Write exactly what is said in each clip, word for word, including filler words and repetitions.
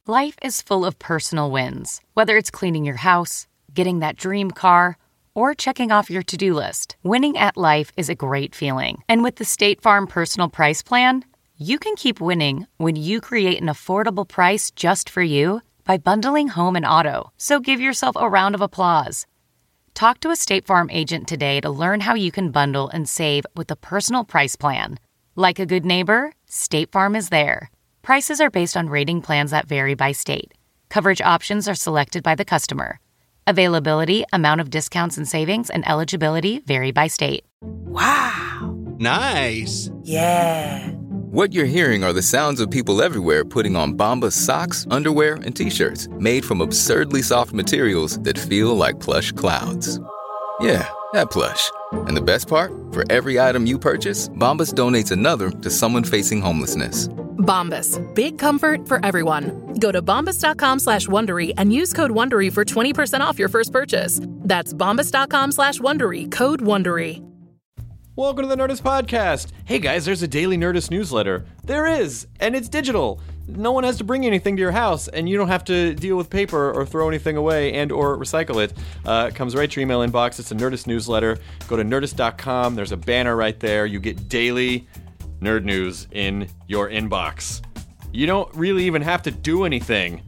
Life is full of personal wins, whether it's cleaning your house, getting that dream car, or checking off your to-do list. Winning at life is a great feeling. And with the State Farm Personal Price Plan, you can keep winning when you create an affordable price just for you by bundling home and auto. So give yourself a round of applause. Talk to a State Farm agent today to learn how you can bundle and save with the Personal Price Plan. Like a good neighbor, State Farm is there. Prices are based on rating plans that vary by state. Coverage options are selected by the customer. Availability, amount of discounts and savings, and eligibility vary by state. Wow. Nice. Yeah. What you're hearing are the sounds of people everywhere putting on Bombas socks, underwear, and T-shirts made from absurdly soft materials that feel like plush clouds. Yeah, that plush. And the best part? For every item you purchase, Bombas donates another to someone facing homelessness. Bombas. Big comfort for everyone. Go to bombas.com slash Wondery and use code Wondery for twenty percent off your first purchase. That's bombas.com slash Wondery. Code Wondery. Welcome to the Nerdist Podcast. Hey guys, there's a daily Nerdist newsletter. There is, and it's digital. No one has to bring anything to your house, and you don't have to deal with paper or throw anything away and or recycle it. Uh, it comes right to your email inbox. It's a Nerdist newsletter. Go to nerdist dot com. There's a banner right there. You get daily nerd news in your inbox. You don't really even have to do anything,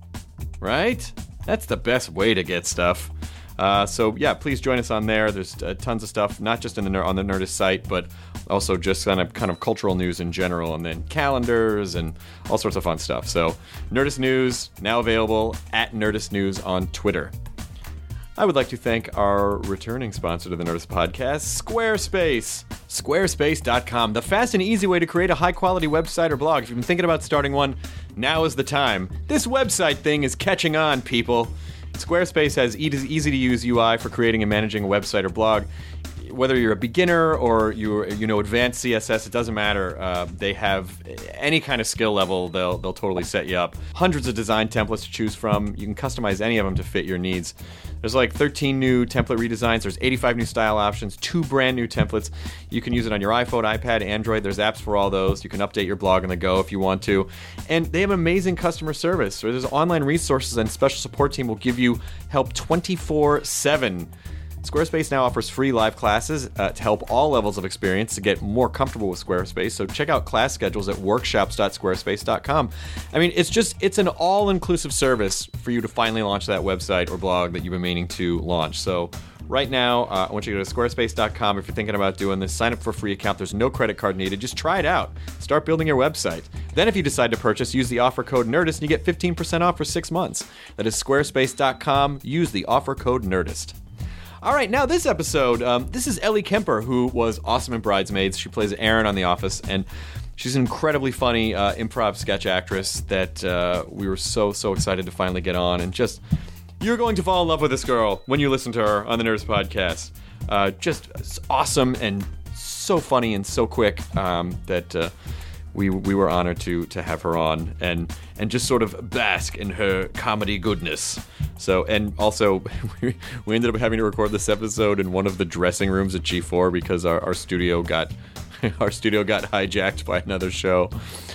right? That's the best way to get stuff. Uh, so yeah, please join us on there. There's uh, tons of stuff, not just in the ner- on the Nerdist site, but also just kind of kind of cultural news in general, and then calendars and all sorts of fun stuff. So Nerdist News now available at Nerdist News on Twitter. I would like to thank our returning sponsor to the Nerdist Podcast, Squarespace. Squarespace dot com, the fast and easy way to create a high-quality website or blog. If you've been thinking about starting one, now is the time. This website thing is catching on, people. Squarespace has easy-to-use U I for creating and managing a website or blog. Whether you're a beginner or you you know advanced C S S, it doesn't matter. Uh, they have any kind of skill level. They'll they'll totally set you up. Hundreds of design templates to choose from. You can customize any of them to fit your needs. There's like thirteen new template redesigns. There's eighty-five new style options. Two brand new templates. You can use it on your iPhone, iPad, Android. There's apps for all those. You can update your blog on the go if you want to. And they have amazing customer service. So there's online resources, and special support team will give you help twenty-four seven. Squarespace now offers free live classes uh, to help all levels of experience to get more comfortable with Squarespace. So check out class schedules at workshops dot squarespace dot com. I mean, it's just, it's an all-inclusive service for you to finally launch that website or blog that you've been meaning to launch. So right now, uh, I want you to go to squarespace dot com if you're thinking about doing this. Sign up for a free account. There's no credit card needed. Just try it out. Start building your website. Then if you decide to purchase, use the offer code NERDIST and you get fifteen percent off for six months. That is squarespace dot com. Use the offer code NERDIST. All right, now this episode, um, this is Ellie Kemper, who was awesome in Bridesmaids. She plays Erin on The Office, and she's an incredibly funny uh, improv sketch actress that uh, we were so, so excited to finally get on. And just, you're going to fall in love with this girl when you listen to her on the Nerdist Podcast. Uh, just awesome and so funny and so quick um, that uh, we we were honored to to have her on and and just sort of bask in her comedy goodness. So, and also, we, we ended up having to record this episode in one of the dressing rooms at G four because our, our studio got our studio got hijacked by another show.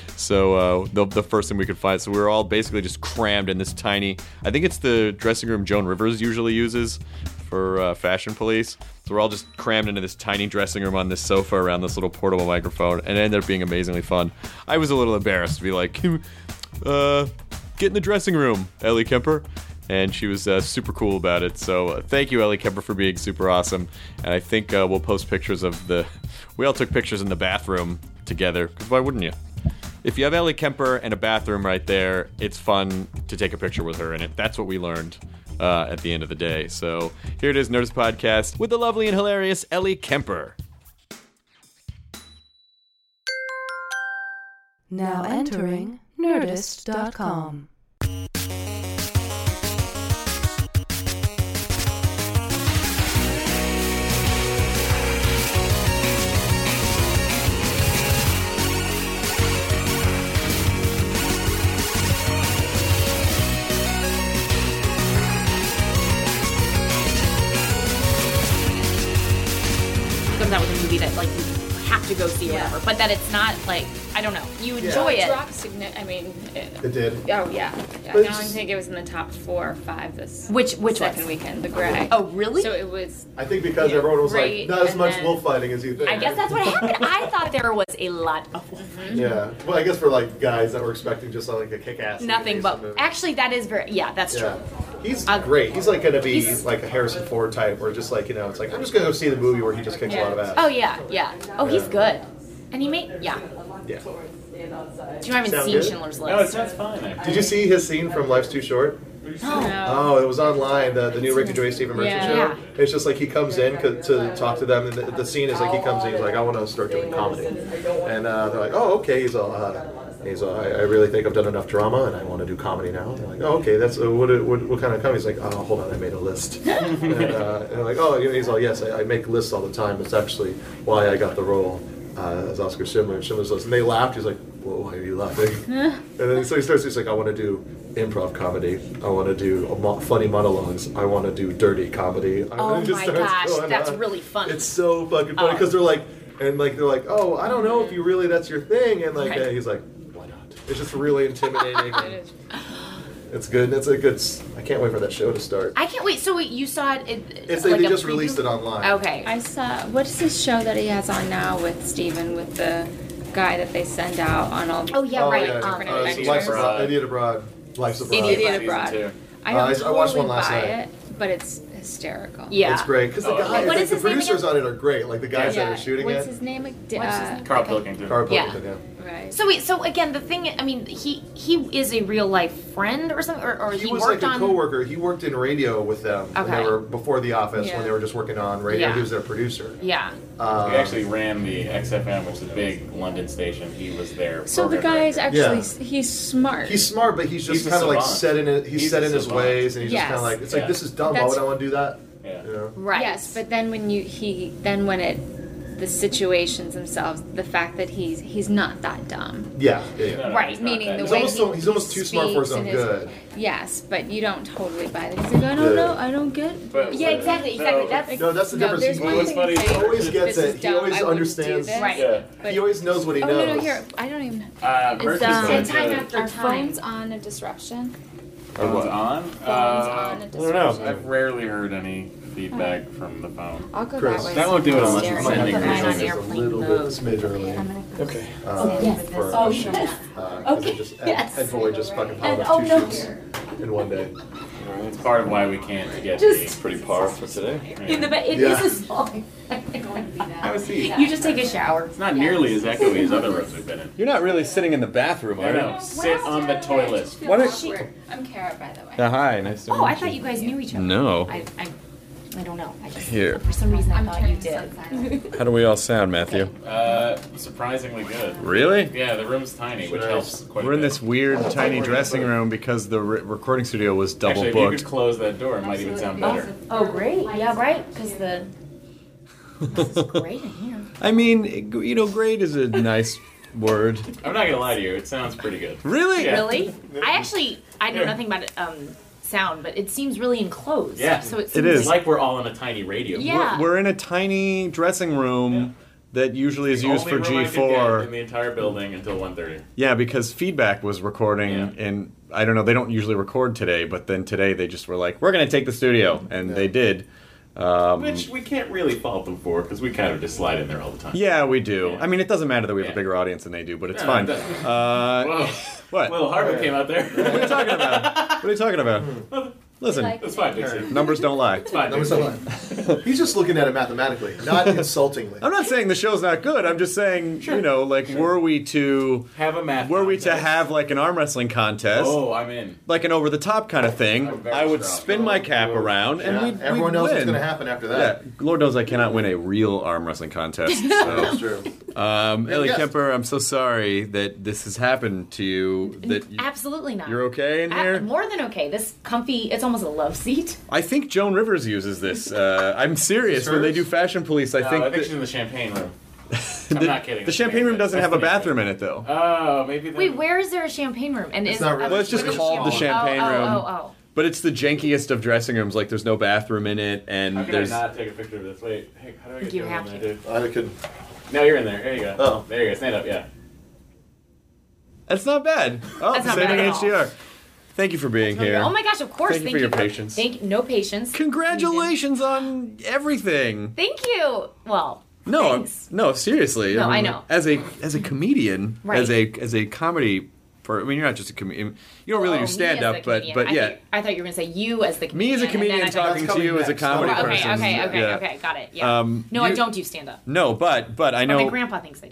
So uh, the, the first thing we could find, so we were all basically just crammed in this tiny, I think it's the dressing room Joan Rivers usually uses for uh, Fashion Police. So we're all just crammed into this tiny dressing room on this sofa around this little portable microphone, and it ended up being amazingly fun. I was a little embarrassed to be like, uh, get in the dressing room, Ellie Kemper. And she was uh, super cool about it. So uh, thank you, Ellie Kemper, for being super awesome. And I think uh, we'll post pictures of the... We all took pictures in the bathroom together, because why wouldn't you? If you have Ellie Kemper and a bathroom right there, it's fun to take a picture with her in it. That's what we learned uh, at the end of the day. So here it is, Nerdist Podcast, with the lovely and hilarious Ellie Kemper. Now entering nerdist dot com. Comes out with a movie that like you have to go see or Yeah. whatever, but that it's not like I don't know. You Yeah. enjoy it. Dropped signi- I mean, it, It did. oh yeah. yeah. But I it's don't just- think it was in the top four or five this Which which second one? weekend. The Gray. Oh, really? So it was. I think because Yeah, everyone was great, like, not as and much then- wolf fighting as you think. I guess that's what happened. I thought there was a lot of Yeah. Well, I guess for like guys that were expecting just like a kick-ass. nothing, but movie. actually that is very yeah, that's Yeah. true. He's Uh, great. He's like gonna be he's- like a Harrison Ford type, or just like you know, it's like I'm just gonna go see the movie where he just kicks a lot of ass. Oh yeah, yeah. Oh, he's Yeah. good. And he made yeah. Yeah. You haven't Sound seen good? Schindler's List. No, it sounds fine. Actually. Did you see his scene from Life's Too Short? No. Oh, it was online. The, the new Ricky Gervais Stephen Merchant Yeah. show. Yeah. It's just like he comes in co- to talk to them, and the, the scene is like he comes in. He's like, I want to start doing comedy, and uh, they're like, Oh, okay. He's all. Uh, He's all, I, I really think I've done enough drama, and I want to do comedy now. And they're like, oh, okay, that's uh, what, what what kind of comedy? He's like, oh, hold on, I made a list. and, uh, and they're like, oh, you know, he's all, yes, I, I make lists all the time. It's actually why I got the role uh, as Oscar Schindler in Schindler's List. And they laughed. He's like, well, why are you laughing? and then so he starts. He's like, I want to do improv comedy. I want to do a mo- funny monologues. I want to do dirty comedy. Oh And it just my starts gosh, going that's on. really funny. It's so fucking funny Oh. because they're like, and like they're like, oh, I don't know if you really that's your thing, and like Right. uh, he's like. It's just really intimidating. It's good. It's a good. s- I can't wait for that show to start. I can't wait. So wait, you saw it? it It's like they a just preview? released it online. Okay. I saw. What's this show that he has on now with Steven with the guy that they send out on all? Oh yeah, Oh, right. yeah. Um, different Uh, adventures. Life's Abroad. Abroad. Idiot Abroad. Life's Abroad. Idiot Idiot Season Abroad. two. I Uh, don't I- I totally watched one last buy night. it, but it's hysterical. yeah. It's great because the Oh, guy, okay. What like, is the his name producers again? on it are great. Like the guys Yeah. that are shooting What's it. his name? Like, What's his uh, name? Carl Okay. Pilkington. Carl Yeah. Pilkington, yeah. Right. So wait, so again, the thing, I mean, he he is a real life friend or something, or, or he, He was worked like a on. coworker. He worked in radio with them when Okay. they were before The Office Yeah. when they were just working on radio. Yeah. He was their producer. Yeah. Uh, He actually ran the X F M, which is a big London station. He was there. So the guy is actually Yeah. he's smart. He's smart, but he's just He's a kind of like savant. set in it. He's, He's set a in his savant. ways, and he's just Yes. kind of like, it's Yeah. like this is dumb. Why That's- would I want to do that? Yeah. You know? Right. Yes, but then when you he then when it the situations themselves, the fact that he's he's not that dumb. Yeah. yeah, yeah. No, no, Right, he's not meaning that. the He's way almost he, so- he's almost he too smart for his speaks own and good. Yes, but you don't totally buy that. He's like, I don't Yeah. know, I don't get. But- Yeah, exactly, exactly. No, That's No, that's the No, difference. there's He, one what's thing funny- to he say, always this gets is it. He dumb, always I wouldn't do understands. this. Right. Yeah. But- He always knows what he Oh knows. no, no, here I don't even. Uh, Is, Murphy's um, really time good. after Are time. phones on a disruption? Are what, on? Phones Uh, on a I don't know. disruption. I've rarely heard any feedback from the phone. I'll go Chris. that way. That won't do it unless Stare it's at sending the Put mine on phone. me. Just a airplane little mode. bit smidge early. Okay. Uh, Yes. for, Oh, uh, yes. uh, 'cause Okay. It just, Ed, Yes. Ed Voy just fucking And- held up oh, two no. shoots in one day. It's part of why we can't get Just- the Pretty par for today. in the bed. It Yeah. is a song. Have a seat. You just take a shower. It's not nearly as echoey as other rooms we've been in. You're not really sitting in the bathroom, I are know. you? Sit on the toilet. What are- She, I'm Kara, by the way. Uh, hi, nice to meet oh, you. I thought you guys knew each other. No. I, I, I don't know. I just, Here. For some reason, I I'm thought you turning did. sunset. How do we all sound, Matthew? Uh, surprisingly good. Really? Yeah, the room's tiny, which Nice. helps quite a We're in bit. this weird, tiny dressing room because the re- recording studio was double Actually, if you booked. could close that door, it might even sound better. Oh, great. Yeah, right. Because the this is great in here. I mean, it- you know, great is a nice word. I'm not gonna lie to you, it sounds pretty good. Really? Yeah. Really? I actually I know Yeah. nothing about it, um, sound, but it seems really enclosed. Yeah. So it It seems is. It's like we're all in a tiny radio. Yeah. We're in a tiny dressing room that usually is The used only for room G I could get four. in the entire building until one thirty. Yeah, because feedback was recording, Yeah. and I don't know, they don't usually record today, but then today they just were like, we're going to take the studio, and Yeah. they did. Um, Which we can't really fault them for, because we kind of just slide in there all the time. yeah, we do. Yeah. I mean, it doesn't matter that we have Yeah. a bigger audience than they do, but it's No, fine. it doesn't. Uh, Whoa. what? Little Harvard came out there. What are you talking about? What are you talking about? Listen, That's fine, Dixie. numbers don't lie. It's fine, That was Dixie. a lie. He's just looking at it mathematically, not insultingly. I'm not saying the show's not good. I'm just saying, you know, like, were we to Have a math were we to contest. have like an arm wrestling contest, Oh, I'm in. like an over the top kind of thing, I'm very I would strong. spin my cap Oh, around and Yeah, we'd, everyone we'd knows win. what's going to happen after Yeah, that. Lord knows I cannot win a real arm wrestling contest. That's So, true. um, Yeah, Ellie yes. Kemper, I'm so sorry that this has happened to you. That you, Absolutely not. you're okay in A- here. more than okay. This comfy, it's almost a love seat. I think Joan Rivers uses this. Uh, I'm serious. Is When they hers? do Fashion Police, I No, think I think that- she's in the champagne room. the, I'm not kidding. the champagne room doesn't That's have a the main bathroom thing. in it, though. Oh, maybe. Then. Wait, where is there a champagne room? And It's is not really- Well, it's just What is called the it? champagne oh, room. Oh, oh, oh. But it's the jankiest of dressing rooms. Like, there's no bathroom in it, and How can there's. I not take a picture of this? Wait, hey, how do I get You you have in to. there, dude? I could. No, you're in there. There you go. Oh. There you go. Stand up, yeah. That's not bad. Oh, That's not saving bad at H D R. Thank you for being here. Oh my gosh, of course. Thank you for your patience. Thank no patience. Congratulations on everything. Thank you. Well, No, thanks. no, seriously. No, I mean, know. As a as a comedian, Right. as a as a comedy, per, I mean, you're not just a comedian. You don't really Oh, do me stand as up, the but comedian. but I yeah. Thought, I thought you were going to say you as the comedian. Me as a and then comedian I thought- talking to coming you as a next. comedy Okay, person. okay, okay, yeah. okay, got it. Yeah. Um, no, I you- don't do stand up. No, but but I But know. my grandpa thinks I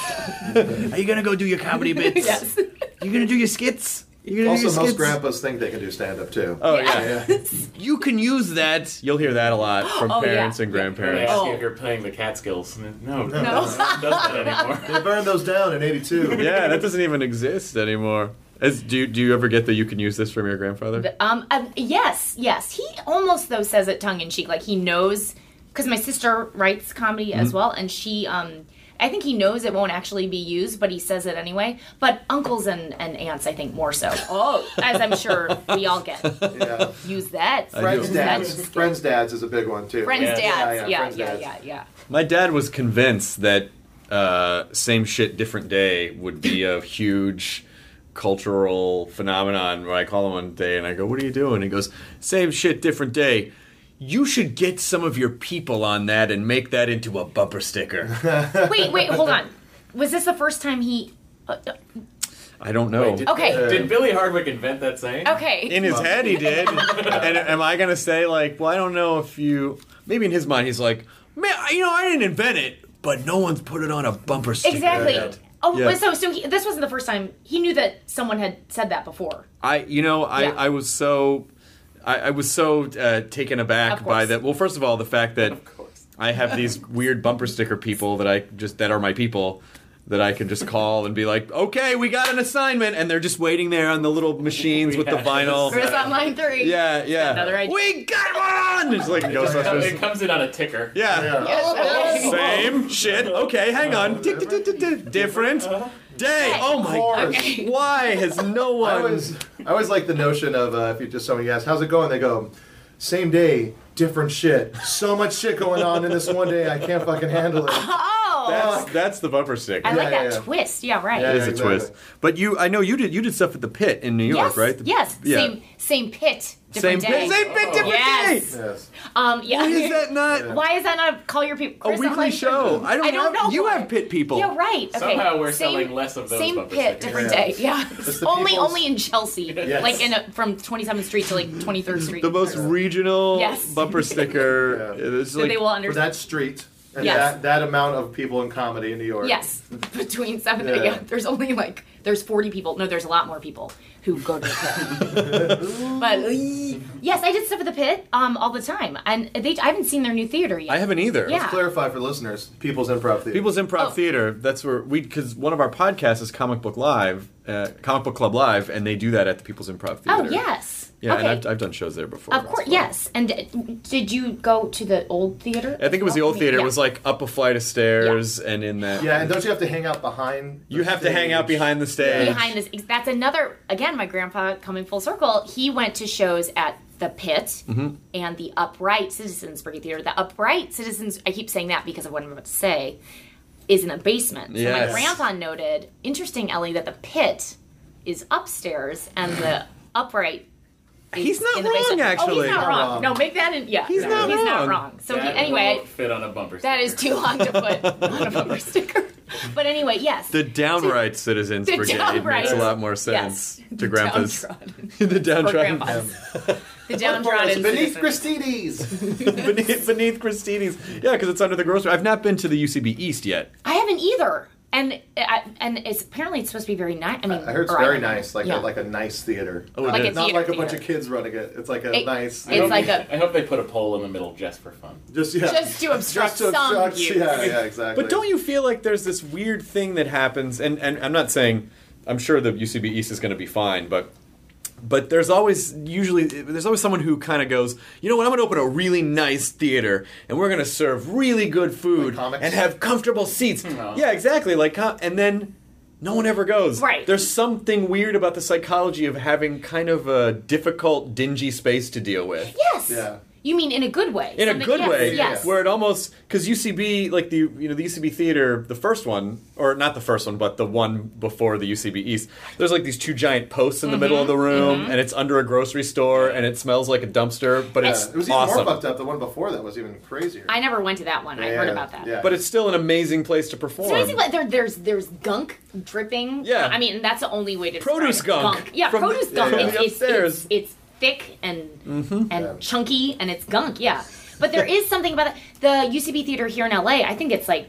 do. Are you gonna go do your comedy bits? Yes. You gonna do your skits? You gonna Also, do your most skits? grandpas think they can do stand up too. Oh yeah. You can use that. You'll hear that a lot from Oh, yeah. parents and They grandparents. ask Oh. you if you're playing the Catskills. No, no, No. does that anymore. They burned those down in eighty-two. Yeah, that doesn't even exist anymore. As, do you, do you ever get that you can use this from your grandfather? Um, um, yes, yes. He almost though says it tongue in cheek, like he knows, because my sister writes comedy Mm-hmm. as well, and she, um, I think he knows it won't actually be used, but he says it anyway. But uncles and, and aunts, I think more so. Oh, as I'm sure we all get. Yeah. Use that. Friends' Use that. dads. Friends' dads is a big one too. Friends' Yeah. dads. Yeah, Yeah, yeah, yeah, friends' yeah, dads. yeah, yeah. My dad was convinced that uh, same shit, different day would be a huge cultural phenomenon. Where I call him one day and I go, "What are you doing?" He goes, "Same shit, different day. You should get some of your people on that and make that into a bumper sticker." Wait, wait, hold on. Was this the first time he... Uh, uh, I don't know. Wait, did, Okay. Did Billy Hardwick invent that saying? okay. In his head, he did. And am I going to say, like, well, I don't know if you... Maybe in his mind, he's like, man, you know, I didn't invent it, but no one's put it on a bumper sticker Exactly. yet. Oh, Yeah. so so he, this wasn't the first time. He knew that someone had said that before. I, you know, I, Yeah. I was so... I, I was so uh, taken aback Of by course. that. Well, first of all, the fact that Of course. I have these weird bumper sticker people that I just... That are my people... that I can just call and be like, okay, we got an assignment, and they're just waiting there on the little machines with the Yeah. vinyl. Chris on line three. Yeah, yeah. Another idea. We got one! It's like It Ghostbusters. comes in on a ticker. Yeah. Yes, okay. Same shit. Okay, hang on. Tick, tick, tick, tick, tick. Different day. Oh my course. god. Why has no I one... always, I always like the notion of uh, if you just somebody asks, "How's it going?" They go, "Same day, different shit. So much shit going on in this one day, I can't fucking handle it." Oh, That's, that's the bumper stick. I Yeah, like yeah, that yeah. twist. Yeah, right. Yeah, It is a exactly. twist. But you, I know you did. You did stuff at the Pit in New York, Yes, right? The- yes. Yeah. Same same pit, Same different pit. day. Same pit, different Yes. day. Yes. Um, yeah. Why is that not Why is that not call your people? a Chris, I'm weekly like- show? I don't, I don't have, know. You why. have Pit people. Yeah, right. Okay. Somehow we're same, selling less of those Same bumper pit, stickers. different Yeah. day. Yeah. the only people's- only in Chelsea, Yes. like in a, from twenty-seventh Street to like twenty-third Street. The most regional Yes. bumper sticker. Yeah. It's so like, they will For understand. that street and Yes. that, that amount of people in comedy in New York. Yes, between seven. Yeah. Yeah. There's only like there's forty people. No, there's a lot more people who go to the pit. But uh, yes, I did stuff at the pit um, all the time, and they I haven't seen their new theater yet. I haven't either. Yeah. Let's clarify for listeners. People's Improv Theater. People's Improv Oh. Theater. That's where we, because one of our podcasts is Comic Book Live, uh, Comic Book Club Live, and they do that at the People's Improv Theater. Oh yes. Yeah, okay. and I've, I've done shows there before. Of course, yes. And uh, did you go to the old theater? I think it was the old theater. Yeah. It was like up a flight of stairs, and in that. Yeah, and don't you have to hang out behind? You the have to hang out stage? behind the stage. behind this. That's another. Again, my grandpa coming full circle. He went to shows at the Pit Mm-hmm. and the Upright Citizens Brigade Theater. The Upright Citizens. I keep saying that because of what I'm about to say. Is in a basement. So Yes. my grandpa noted. Interesting, Ellie, that the Pit is upstairs and the Upright. is He's not in the wrong, basement. actually. Oh, he's not Not wrong. wrong. No, make that in. Yeah, He's no, not he's wrong. not wrong. So he, That anyway, won't fit on a bumper sticker. that is too long to put on a bumper sticker. But anyway, yes. The downright Citizens The Brigade downright. makes a lot more sense Yes. to The grandpas. downtrodden. the Poor downtrodden. grandpas. The downtrodden. Beneath citizens. Christides. beneath, beneath Christini's. Yeah, because it's under the grocery. I've not been to the U C B East yet. I haven't either. And I, and it's apparently it's supposed to be very nice. I mean, I heard it's or I very don't know. nice, like Yeah. a, like a nice theater. Oh, it Like is. a Not theater like a bunch theater. of kids running it. It's like a It- nice. it's like a I hope they put a pole in the middle just for fun. just yeah. just to obstruct Just to some obstruct- views. Yeah, yeah, exactly. But don't you feel like there's this weird thing that happens? And, and I'm not saying, I'm sure the U C B East is going to be fine, but but there's always usually there's always someone who kind of goes, you know what? I'm going to open a really nice theater, and we're going to serve really good food Like comics? and have comfortable seats. No. Yeah, exactly. Like, com- and then no one ever goes. Right. There's something weird about the psychology of having kind of a difficult, dingy space to deal with. Yes. Yeah. You mean in a good way? In Something- a good yes, way, yes. where it almost because U C B, like the you know the U C B theater, the first one, or not the first one, but the one before the U C B East. There's like these two giant posts in the Mm-hmm, middle of the room, and it's under a grocery store, and it smells like a dumpster, but Yeah, it's it was even awesome. more fucked up. The one before that was even crazier. I never went to that one. I heard Yeah, about that. yeah. But it's still an amazing place to perform. It's amazing, but there, there's there's gunk dripping. Yeah. I mean, that's the only way to Produce describe it. gunk Yeah, from the- produce gunk. yeah, It's, yeah. it's, Upstairs. it's, it's thick and and chunky, and it's gunk. Yeah, but there is something about it. The U C B theater here in L A. I think it's like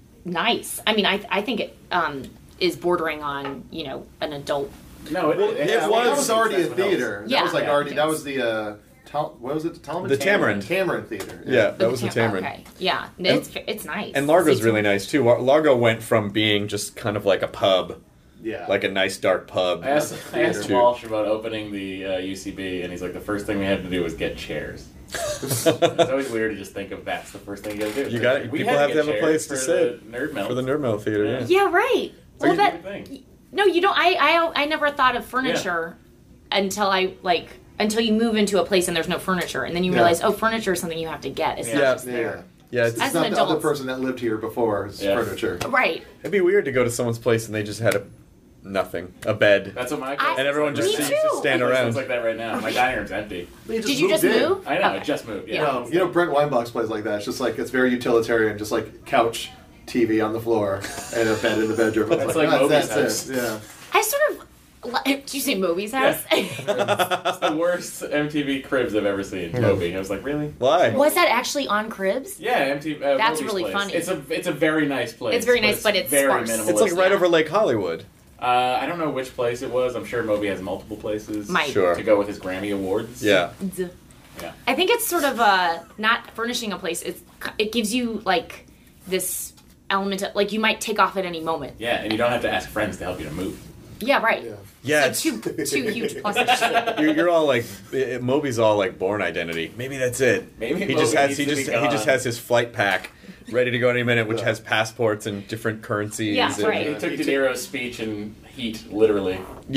nice. I mean, I I think it um, is bordering on you know an adult. No, it, it, it has- was, it was already a that's what helps. theater. Yeah. That was like Yeah. already. That was the. Uh, Tal- what was it? Talmadge? The Tamarind. Tamarind Theater. Yeah, that was the Tam- Tamarind. Okay, yeah, it's it's nice. And Largo's It's- really nice too. Lar- Largo went from being just kind of like a pub, Yeah. like a nice dark pub. I asked, I asked to- Walsh about opening the uh, U C B, and he's like, the first thing we had to do was get chairs. It's always weird to just think of that's the first thing you gotta do. You got We people had have to get have a chairs place to for sit the Nerd Melt. for the Nerd Melt Theater. Yeah. Yeah, right. Well, you that do the thing. no, you don't. I I I never thought of furniture until I like until you move into a place and there's no furniture, and then you Yeah. realize, oh, furniture is something you have to get. It's Yeah. not Yeah. just Yeah. there. Yeah, it's, It's As not an the other adult. person that lived here before. It's Yeah. furniture. Right. it'd be weird to go to someone's place and they just had a nothing, a bed, That's what my I- place and everyone is just like Me sees right to too. stand now. My place around. looks like that right now. My dining room's empty. They Did you just moved in. move? I know, Okay. I just moved. Yeah. Yeah. Um, you know, Brent Weinbach's plays like that. It's just like, it's very utilitarian, just like couch, T V on the floor, and a bed in the bedroom. It's That's like that's, Moby's that's house. it. Yeah. I sort of. li- Did you say Moby's house? It's the worst M T V Cribs I've ever seen. Moby. I was like, really? Why? Was that actually on Cribs? Yeah, M T V. Uh, That's Moby's really place. funny. It's a it's a very nice place. It's very nice, but it's very sparse. minimalist. It's like right Yeah. over Lake Hollywood. Uh, I don't know which place it was. I'm sure Moby has multiple places. Might. Sure. To go with his Grammy Awards. Yeah. D- Yeah. I think it's sort of uh, not furnishing a place. It's it gives you like this element of like you might take off at any moment. Yeah, and you don't have to ask friends to help you to move. Yeah, right. Yeah, So two two huge pluses. You're, you're all like eh, Moby's all like Born Identity. Maybe that's it. Maybe he Moby just has needs he to just be he just gone. has his flight pack ready to go any minute, which has passports and different currencies. Yeah, and, right. He took De Niro's speech in Heat, literally. Yeah,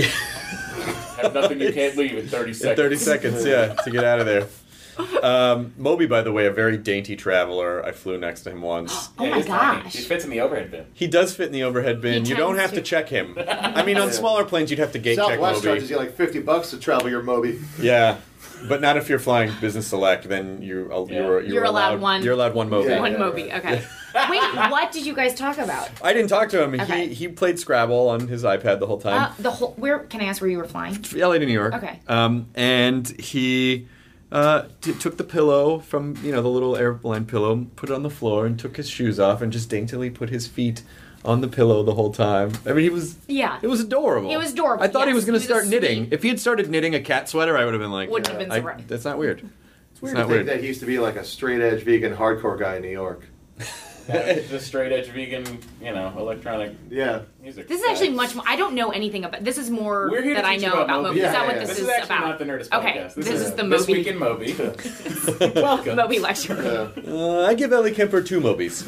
Have nothing you can't leave in thirty in seconds. thirty seconds, yeah, to get out of there. Um, Moby, by the way, a very dainty traveler. I flew next to him once. Oh Yeah, my he's tiny. gosh. He fits in the overhead bin. He does fit in the overhead bin. He You don't tends have to to. check him. I mean, on Yeah. smaller planes, you'd have to gate check Southwest charges Moby. you like fifty bucks to travel your Moby. Yeah, but not if you're flying business select. Then you uh, Yeah. you're, You're allowed one- You're allowed one Moby. Yeah. One Moby. Okay. Wait, what did you guys talk about? I didn't talk to him. Okay. He he played Scrabble on his iPad the whole time. Uh, the whole. Where can I ask where you were flying? L A to New York. Okay. Um, and he uh, t- took the pillow from you know the little airplane pillow, put it on the floor, and took his shoes off, and just daintily put his feet on the pillow the whole time. I mean, he was. Yeah. It was adorable. It was adorable, I thought he yes. was going to He was start a knitting. sweet- If he had started knitting a cat sweater, I would have been like, Wouldn't have been I- surprised. That's not weird. It's weird not to think weird. that he used to be like a straight edge vegan hardcore guy in New York. Yeah, the straight edge vegan, you know, electronic yeah. music. This is actually guy. much more. I don't know anything about. This is more We're here to that I teach you know about about Moby. Moby. Yeah, is that yeah, what yeah. this, This is is actually about? not the Nerdist Okay, podcast. this is the This Moby- Week in Moby. Welcome. Moby lecture. Yeah. Uh, I give Ellie Kemper two Mobies.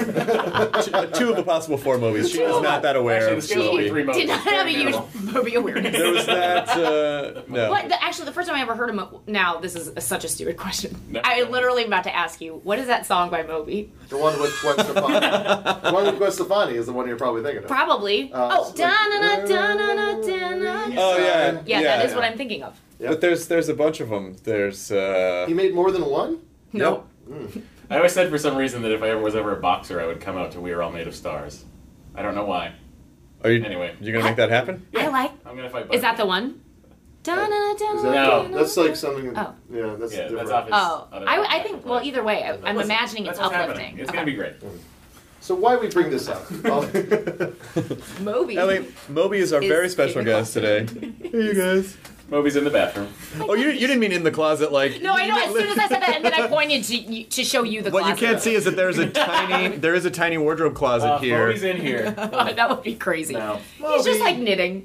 two, two of a possible four Mobies. She was not that aware Actually, of the scale is only Moby. three Mobies. Did not have a Very huge minimal. Moby awareness. There was that. Uh, no. What? The, actually, the first time I ever heard of Mo- now this is a, such a stupid question. No. I literally am about to ask you, what is that song by Moby? The one with Gwen Stefani. The one with Gwen Stefani is the one you're probably thinking of. Probably. Uh, oh, it's da like- na na da na na da na. Oh yeah. Yeah, that is yeah. what I'm thinking of. But there's there's a bunch of them. There's. Uh, He made more than one? No. I always said for some reason that if I ever was ever a boxer, I would come out to "We Are All Made of Stars." I don't know why. Are you Anyway. You gonna make that happen? I like. I'm gonna fight. Is that the one? Da na na da Is na. that, No. da na. That's like something. Oh. Yeah, that's Yeah, different. that's off his. Oh, other I, I podcast. think. Well, either way, I, I'm Listen, imagining that's it's what's uplifting. happening. It's Okay. gonna be great. So why we bring this up? Moby. Ellie, Moby is our Is very special in- guest today. Hey, you guys. Moby's in the bathroom. Oh, you you didn't mean in the closet like. No, I know. As soon as I said that, and then I pointed to you, to show you the What you closet. can't see is that there's a tiny there is a tiny wardrobe closet Uh, here. Moby's in here. Oh, that would be crazy. No. He's just like knitting.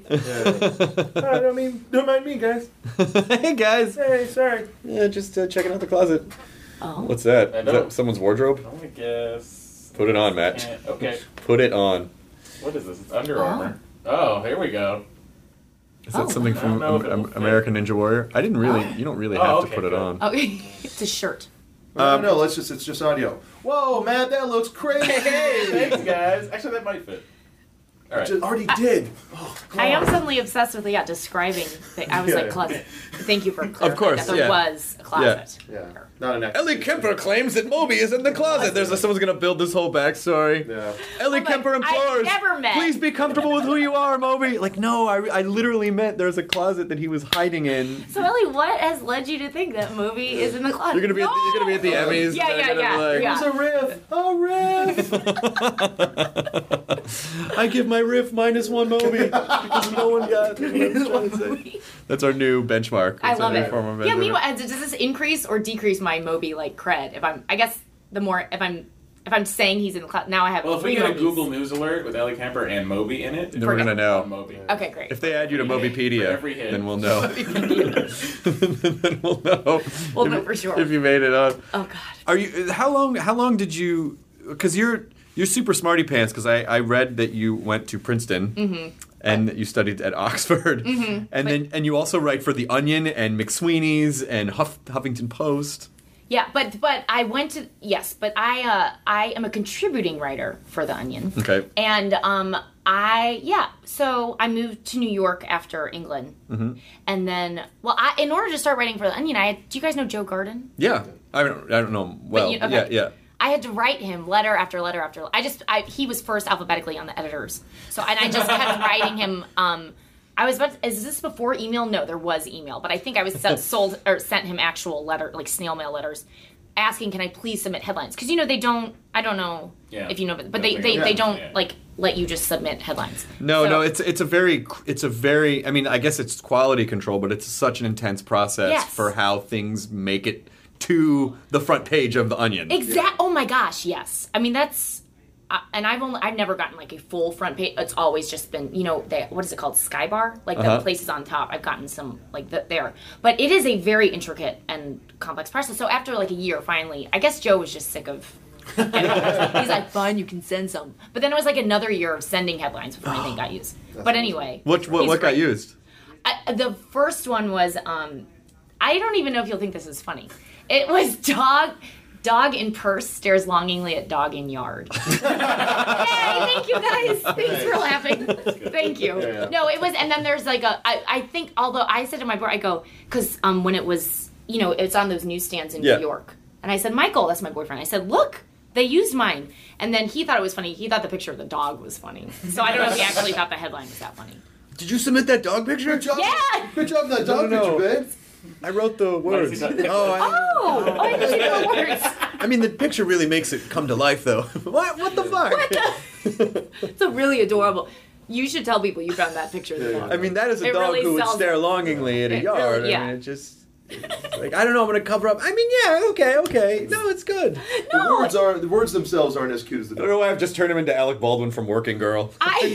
I don't mean. Don't mind me, guys. Hey guys. Hey, sorry. Yeah, just uh, checking out the closet. Oh. What's that? I Is know. that someone's wardrobe? I guess. Put it on, Matt. Yeah, okay. Put it on. What is this? It's Under Armour. Oh, here we go. Is that Oh. something I from don't know if Am- it'll Am- fit. American Ninja Warrior? I didn't really. You don't really Oh, have okay, to put it good. on. Oh, it's a shirt. Um, no, no, let's just, it's just audio. Whoa, Matt, that looks crazy. Hey, thanks, guys. Actually, that might fit. All right. Just already did. Oh, I am suddenly obsessed with, yeah, describing. The, I was Yeah, like, yeah. closet. Thank you for clarifying. Of course, that there yeah. was a closet. Yeah, not an extra. Ellie Kemper claims that Moby is in the closet. There's someone's gonna build this whole backstory. Yeah. Ellie Oh my- Kemper I've implores. never met- Please be comfortable with who you are, Moby. Like, no, I, I literally meant there's a closet that he was hiding in. So, Ellie, what has led you to think that movie is in the closet? You're gonna be at the, you're gonna be at the Emmys. Yeah, and yeah, they're gonna be yeah, like, yeah. There's a riff. A riff. I give my riff minus one Moby because no one got. That's what I was trying to say. That's our new benchmark. I That's love our new it. form of Yeah, benchmark. meanwhile, does this increase or decrease my Moby like cred? If I'm, I guess the more if I'm if I'm saying he's in the closet, now I have Well, if we three get a Mobys. Google News alert with Ellie Kemper and Moby in it, Then we're gonna know. Moby. Okay, great. If they add you to For Mobypedia, every hit. then we'll know. Then we'll know. We'll if, know for sure. if you made it on. Oh God. Are you? How long? How long did you? Because you're you're super smarty pants. Because I, I read that you went to Princeton Mm-hmm. and that you studied at Oxford, Mhm. and then and you also write for the Onion and McSweeney's and Huff, Huffington Post. Yeah, but but I went to yes, but I uh I am a contributing writer for the Onion. Okay. And um I yeah, so I moved to New York after England. Mm-hmm. And then well, I in order to start writing for the Onion, I had, do you guys know Joe Garden? Yeah, I don't I don't know well. you- okay. Yeah, yeah. I had to write him letter after letter after. I just, I, he was first alphabetically on the editors, so and I just kept writing him. Um, I was about. To, is this before email? No, there was email, but I think I was sent, sold or sent him actual letter, like snail mail letters, asking, "Can I please submit headlines?" Because you know they don't. I don't know Yeah. if you know, but Don't they think they, of they it. don't Yeah. like let you just submit headlines. No, So- no, it's it's a very it's a very I mean I guess it's quality control, but it's such an intense process Yes. for how things make it to the front page of the Onion. Exact. Oh my gosh, yes. I mean that's, uh, and I've only I've never gotten like a full front page. It's always just been you know they, what is it called Skybar, like Uh-huh. the places on top. I've gotten some like the, there, but it is a very intricate and complex process. So after like a year, finally, I guess Joe was just sick of. He's like, fine, you can send some. But then it was like another year of sending headlines before anything got used. But anyway, What what, he's what got great. used? I, the first one was um, I don't even know if you'll think this is funny. It was dog dog in purse stares longingly at dog in yard. Yay, thank you guys. Thanks for laughing. Thank you. Yeah, yeah. No, it was and then there's like a I, I think although I said to my boy I go because um when it was you know it's on those newsstands in Yeah. New York and I said Michael, that's my boyfriend. I said look, they used mine. And then he thought it was funny. He thought the picture of the dog was funny. So I don't know if he actually thought the headline was that funny. Did you submit that dog picture? Good job. Yeah. Good job, that dog No, no, no. picture, babe. I wrote the words. What is he- Oh, I, Oh, oh, I didn't see the words. I mean the picture really makes it come to life though. what what the fuck? It's a really adorable. You should tell people you found that picture of the dog. I mean that is a It dog really who would sells stare it. longingly at a It yard. really- I yeah. mean it just like I don't know, I'm gonna cover up. I mean, yeah, okay, okay. No, it's good. The words are the words themselves aren't as cute as the I don't know why I've just turned him into Alec Baldwin from Working Girl.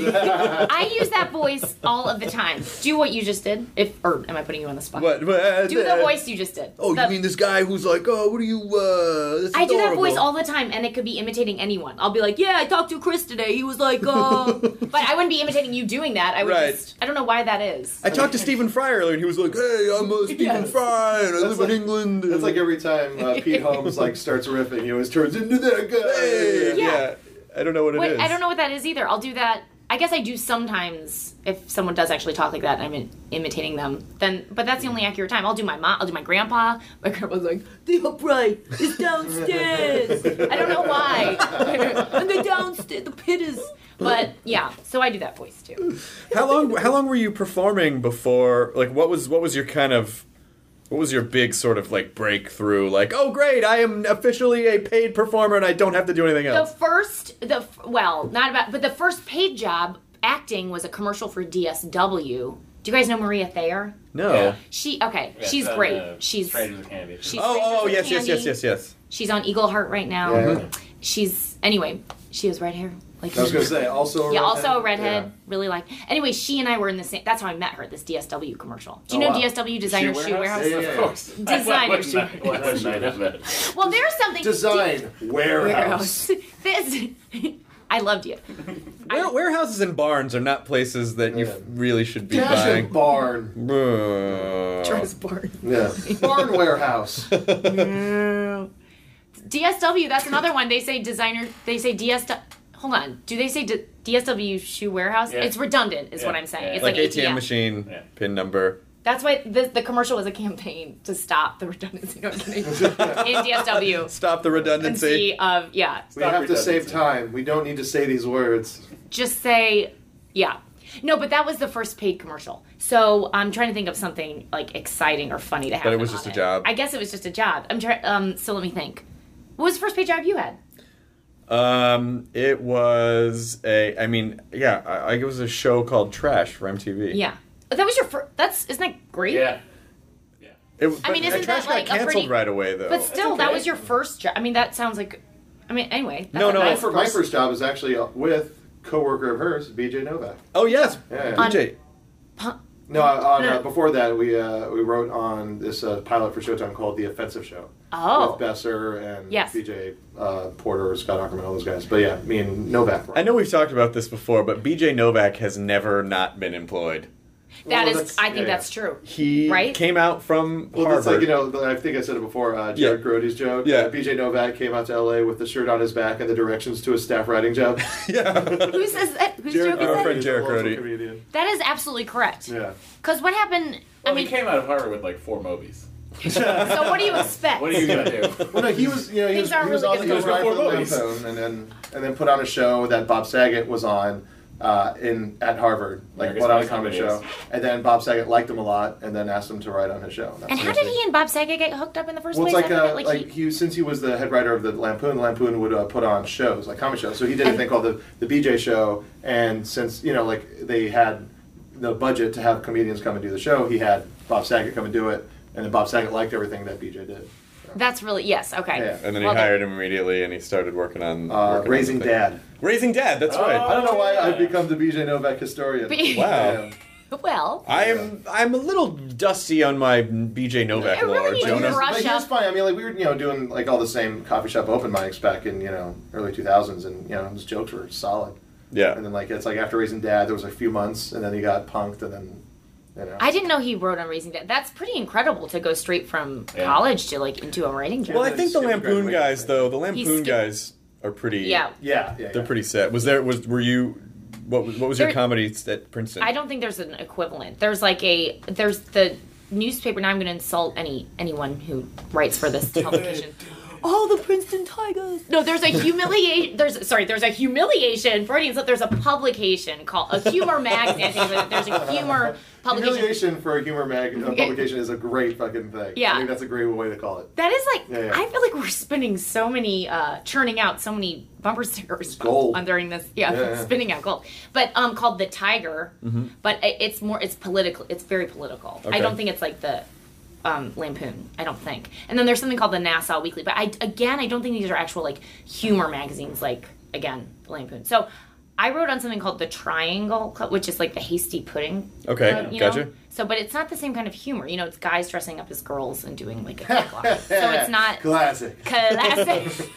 I I use that voice all of the time. Do what you just did. If or am I putting you on the spot? What? what uh, Do the uh, voice you just did. Oh, The- you mean this guy who's like, oh, what are you? Uh, this is I do that adorable." voice all the time, and it could be imitating anyone. I'll be like, "Yeah, I talked to Chris today. He was like, uh," but I wouldn't be imitating you doing that. I would Right. just. I don't know why that is. I talked to Stephen Fry earlier, and he was like, "Hey, I'm uh, Stephen Yes. Fry, and I live like- in England." It's like every time uh, Pete Holmes like starts riffing, he always turns into that guy. Hey, Yeah. yeah. I don't know what it is. Wait, I don't know what that is either. I'll do that. I guess I do sometimes if someone does actually talk like that and I'm in, imitating them. Then, but that's the only accurate time. I'll do my mom. I'll do my grandpa. My grandpa's like, "The upright is downstairs." I don't know why. And the downstairs, the pit is. But yeah, so I do that voice too. How long? How long were you performing before? Like, what was what was your kind of what was your big sort of like breakthrough? Like, oh great, I am officially a paid performer and I don't have to do anything The else. first, the well, not about, but the first paid job acting was a commercial for D S W. Do you guys know Maria Thayer? No. Yeah. She okay, Yeah, she's uh, great. uh, she's Strangers with Candy. she's Oh, Strangers oh, with yes, yes, yes, Candy. yes, yes. She's on Eagle Heart right now. Yeah. She's anyway. She has red hair. Like I was gonna say also. A yeah, redhead. also a redhead. Yeah. Really like. Anyway, she and I were in the same. That's how I met her. This D S W commercial. Do you Oh, know wow. D S W Designer Shoe Warehouse? Yeah, yeah, Of course. Designer Why shoe wouldn't I- why wouldn't I know that? Well, there's something. Design warehouse. This. I loved you. Ware- warehouses and barns are not places that you Yeah. f- really should be Dash buying. and barn. Bruh. Charles Barn. Yeah. Barn warehouse. D S W, that's another one. They say designer, they say D S W. Hold on. Do they say D- DSW Shoe Warehouse? Yeah. It's redundant, is Yeah. what I'm saying. Yeah. It's like, like, A T M yeah. machine, Yeah. pin number. That's why the, the commercial was a campaign to stop the redundancy. No, I'm kidding. In D S W. Stop the redundancy. Of, yeah. We have to save redundancy. time. We don't need to say these words. Just say, yeah. No, but that was the first paid commercial. So I'm trying to think of something like exciting or funny to happen. But it was just on a job? I guess it was just a job. I'm trying. Um, so let me think. What was the first paid job you had? Um, it was a. I mean, yeah, I, I, it was a show called Trash for M T V. Yeah, that was your first. That's isn't that great? Yeah. It, but I mean, isn't Trash that like got a canceled pretty- right away though? But still, that okay. was your first job. I mean, that sounds like. I mean, anyway. That's No, a no, My, nice fir- my first job was actually with coworker of hers, B J Novak. oh yes, Yeah. B J. No, on, No. uh, before that, we uh, we wrote on this uh, pilot for Showtime called The Offensive Show. Oh. With Besser and Yes. B J uh, Porter, Scott Ackerman, all those guys. But yeah, me and Novak. were I on. know we've talked about this before, but B J Novak has never not been employed. That Well, is, that's- I think yeah, that's true. He Right? came out from Well, Harvard. it's like, you know, I think I said it before, uh, Jared Yeah. Grody's joke. Yeah. Uh, B J Novak came out to L A with the shirt on his back and the directions to his staff writing job. yeah. Who says that? Whose Jared, joke is our that? friend Jared Local Grody. comedian. That is absolutely correct. Yeah. Because what happened? Well, I mean, he came out of Harvard with like four movies. so what do you expect? What are you gonna do? Well, no, he was, you know, he Things was, aren't he was really on gonna the go ride well. for the Movies. Lampoon, and then and then put on a show that Bob Saget was on uh, in at Harvard, like America's put on a Funniest comedy Home show, and then Bob Saget liked him a lot, and then asked him to write on his show. That's And how what did it he and Bob Saget get hooked up in the first Well, it's place? like, I uh, forget, like he, he, since he was the head writer of the Lampoon, Lampoon would uh, put on shows, like comedy shows. So he did a And- thing called the, the B J Show, and since, you know, like they had the budget to have comedians come and do the show, he had Bob Saget come and do it, and then Bob Saget liked everything that B J did. that's really yes. Okay. Yeah. And then he Well, hired him immediately, and he started working on Uh, working on Raising the thing. Dad. Raising Dad. That's right. I don't know why yeah. I've become the B J Novak historian. Be- Wow. Yeah. Well, I am. I'm a little dusty on my B J Novak I really lore. need to Jonas. brush But he was up. fine. I mean, like we were, you know, doing like all the same coffee shop open mics back in, you know, early two thousands, and you know, his jokes were solid. Yeah. And then like it's like after Raising Dad, there was a few months, and then he got punked, and then, you know. I didn't know he wrote on Raising Dad. That's pretty incredible to go straight from Yeah. college to like into a writing job. Well, I think the Skip Lampoon graduation. guys, though, the Lampoon skipped- guys are pretty. yeah. yeah, yeah, They're yeah. pretty set. Was there? Was were you? What was? What was your There- comedy at Princeton? I don't think there's an equivalent. There's like a there's the newspaper. Now I'm going to insult any anyone who writes for this publication. Oh, the Princeton Tigers. No, there's a humiliation. There's sorry, there's a humiliation. Freudian slip. There's a publication called a humor magazine. I think there's a humor publication. Humiliation for a humor mag uh, publication is a great fucking thing. Yeah. I think that's a great way to call it. That is like Yeah, yeah. I feel like we're spinning so many, uh, churning out so many bumper stickers gold. on during this. Yeah, Yeah, yeah. spinning out gold. But um, called the Tiger. Mm-hmm. But it- it's more. It's political. It's very political. Okay. I don't think it's like the um, Lampoon. I don't think. And then there's something called the Nassau Weekly. But I again, I don't think these are actual like humor magazines. Like again, Lampoon. So. I wrote on something called the Triangle, Club, which is like the hasty pudding. Okay, club, you gotcha. know? So, but it's not the same kind of humor. You know, it's guys dressing up as girls and doing like a cakewalk. So it's not Classic. classic.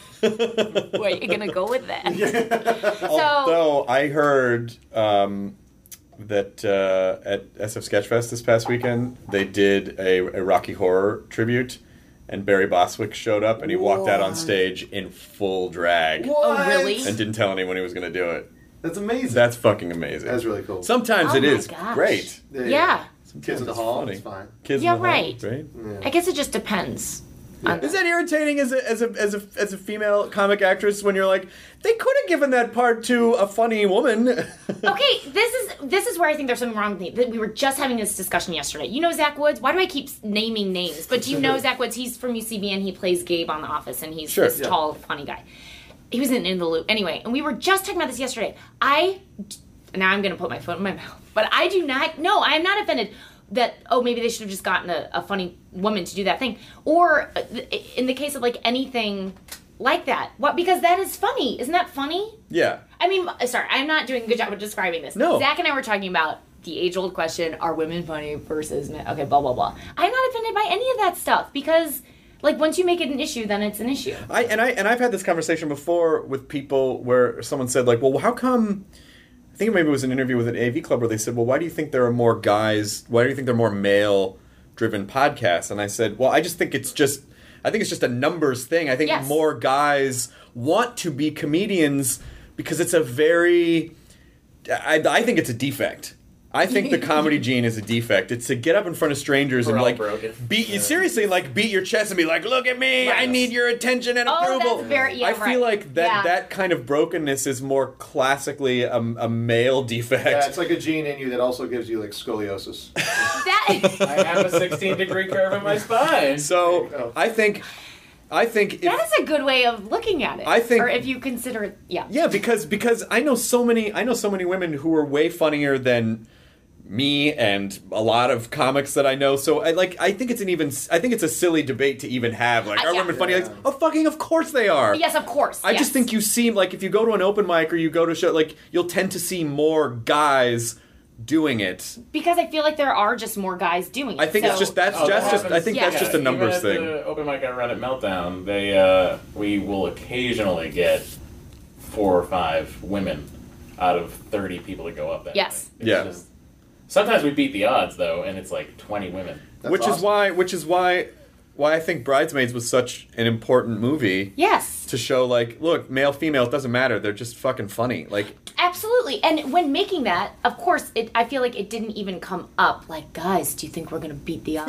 Wait, you're gonna go with that? So Although I heard um, that uh, at S F Sketchfest this past weekend they did a, a Rocky Horror tribute, and Barry Bostwick showed up and he walked out on stage in full drag oh really? and didn't tell anyone he was going to do it. That's amazing. That's fucking amazing. That's really cool. Sometimes Oh it my is gosh. great. Yeah. Kids in the it's hall. funny. It's fine. Kids Yeah, in the hall, right. right? I guess it just depends. on Is that irritating as a as a as a as a female comic actress when you're like, they could have given that part to a funny woman? Okay, this is this is where I think there's something wrong with me. That we were just having this discussion yesterday. You know Zach Woods? Why do I keep naming names? But do you know Zach Woods? He's from U C B and he plays Gabe on The Office, and he's Sure, this yeah. tall, funny guy. He was in In the Loop. Anyway, and we were just talking about this yesterday. I now I'm going to put my foot in my mouth, but I do not. No, I am not offended that oh maybe they should have just gotten a, a funny woman to do that thing, or uh, in the case of like anything like that. What? Because that is funny. Isn't that funny? Yeah. I mean, sorry, I'm not doing a good job of describing this. No. Zach and I were talking about the age-old question, are women funny versus men? Okay, blah, blah, blah. I'm not offended by any of that stuff because, like, once you make it an issue, then it's an issue. I and I and I've had this conversation before with people where someone said like, well, how come? I think maybe it was an interview with an A V Club where they said, well, why do you think there are more guys? Why do you think there are more male-driven podcasts? And I said, well, I just think it's just I think it's just a numbers thing. I think Yes. more guys want to be comedians because it's a very. I, I think it's a defect. I think the comedy gene is a defect. It's to get up in front of strangers We're and all like broken. beat you seriously, like beat your chest and be like, "Look at me! I need your attention and Oh, approval." that's very- yeah, I feel right. like that Yeah. that kind of brokenness is more classically a, a male defect. Yeah, it's like a gene in you that also gives you like scoliosis. That I have a sixteen degree curve in my spine. So I think, I think if, that is a good way of looking at it. I think- or if you consider it, yeah. yeah, because because I know so many I know so many women who are way funnier than me and a lot of comics that I know. So I like I think it's an even I think it's a silly debate to even have. Like, Uh, are yeah. women funny? Like, oh, fucking of course they are. Yes, of course. I yes. just think you see, like, if you go to an open mic or you go to a show, like, you'll tend to see more guys doing it. because I feel like there are just more guys doing it. I think so. it's just that's Oh, that that's just I happens- think Yeah. that's just a Even numbers at thing. The open mic I run at Meltdown, they uh, we will occasionally get four or five women out of thirty people that go up that Yes. night. It's Yeah. just- sometimes we beat the odds though, and it's like twenty women. That's which is awesome. why which is why why I think Bridesmaids was such an important movie Yes, to show, like, look, male female, it doesn't matter. They're just fucking funny. Like, absolutely. And when making that, of course, it, I feel like it didn't even come up. Like, guys, do you think we're gonna beat the odds?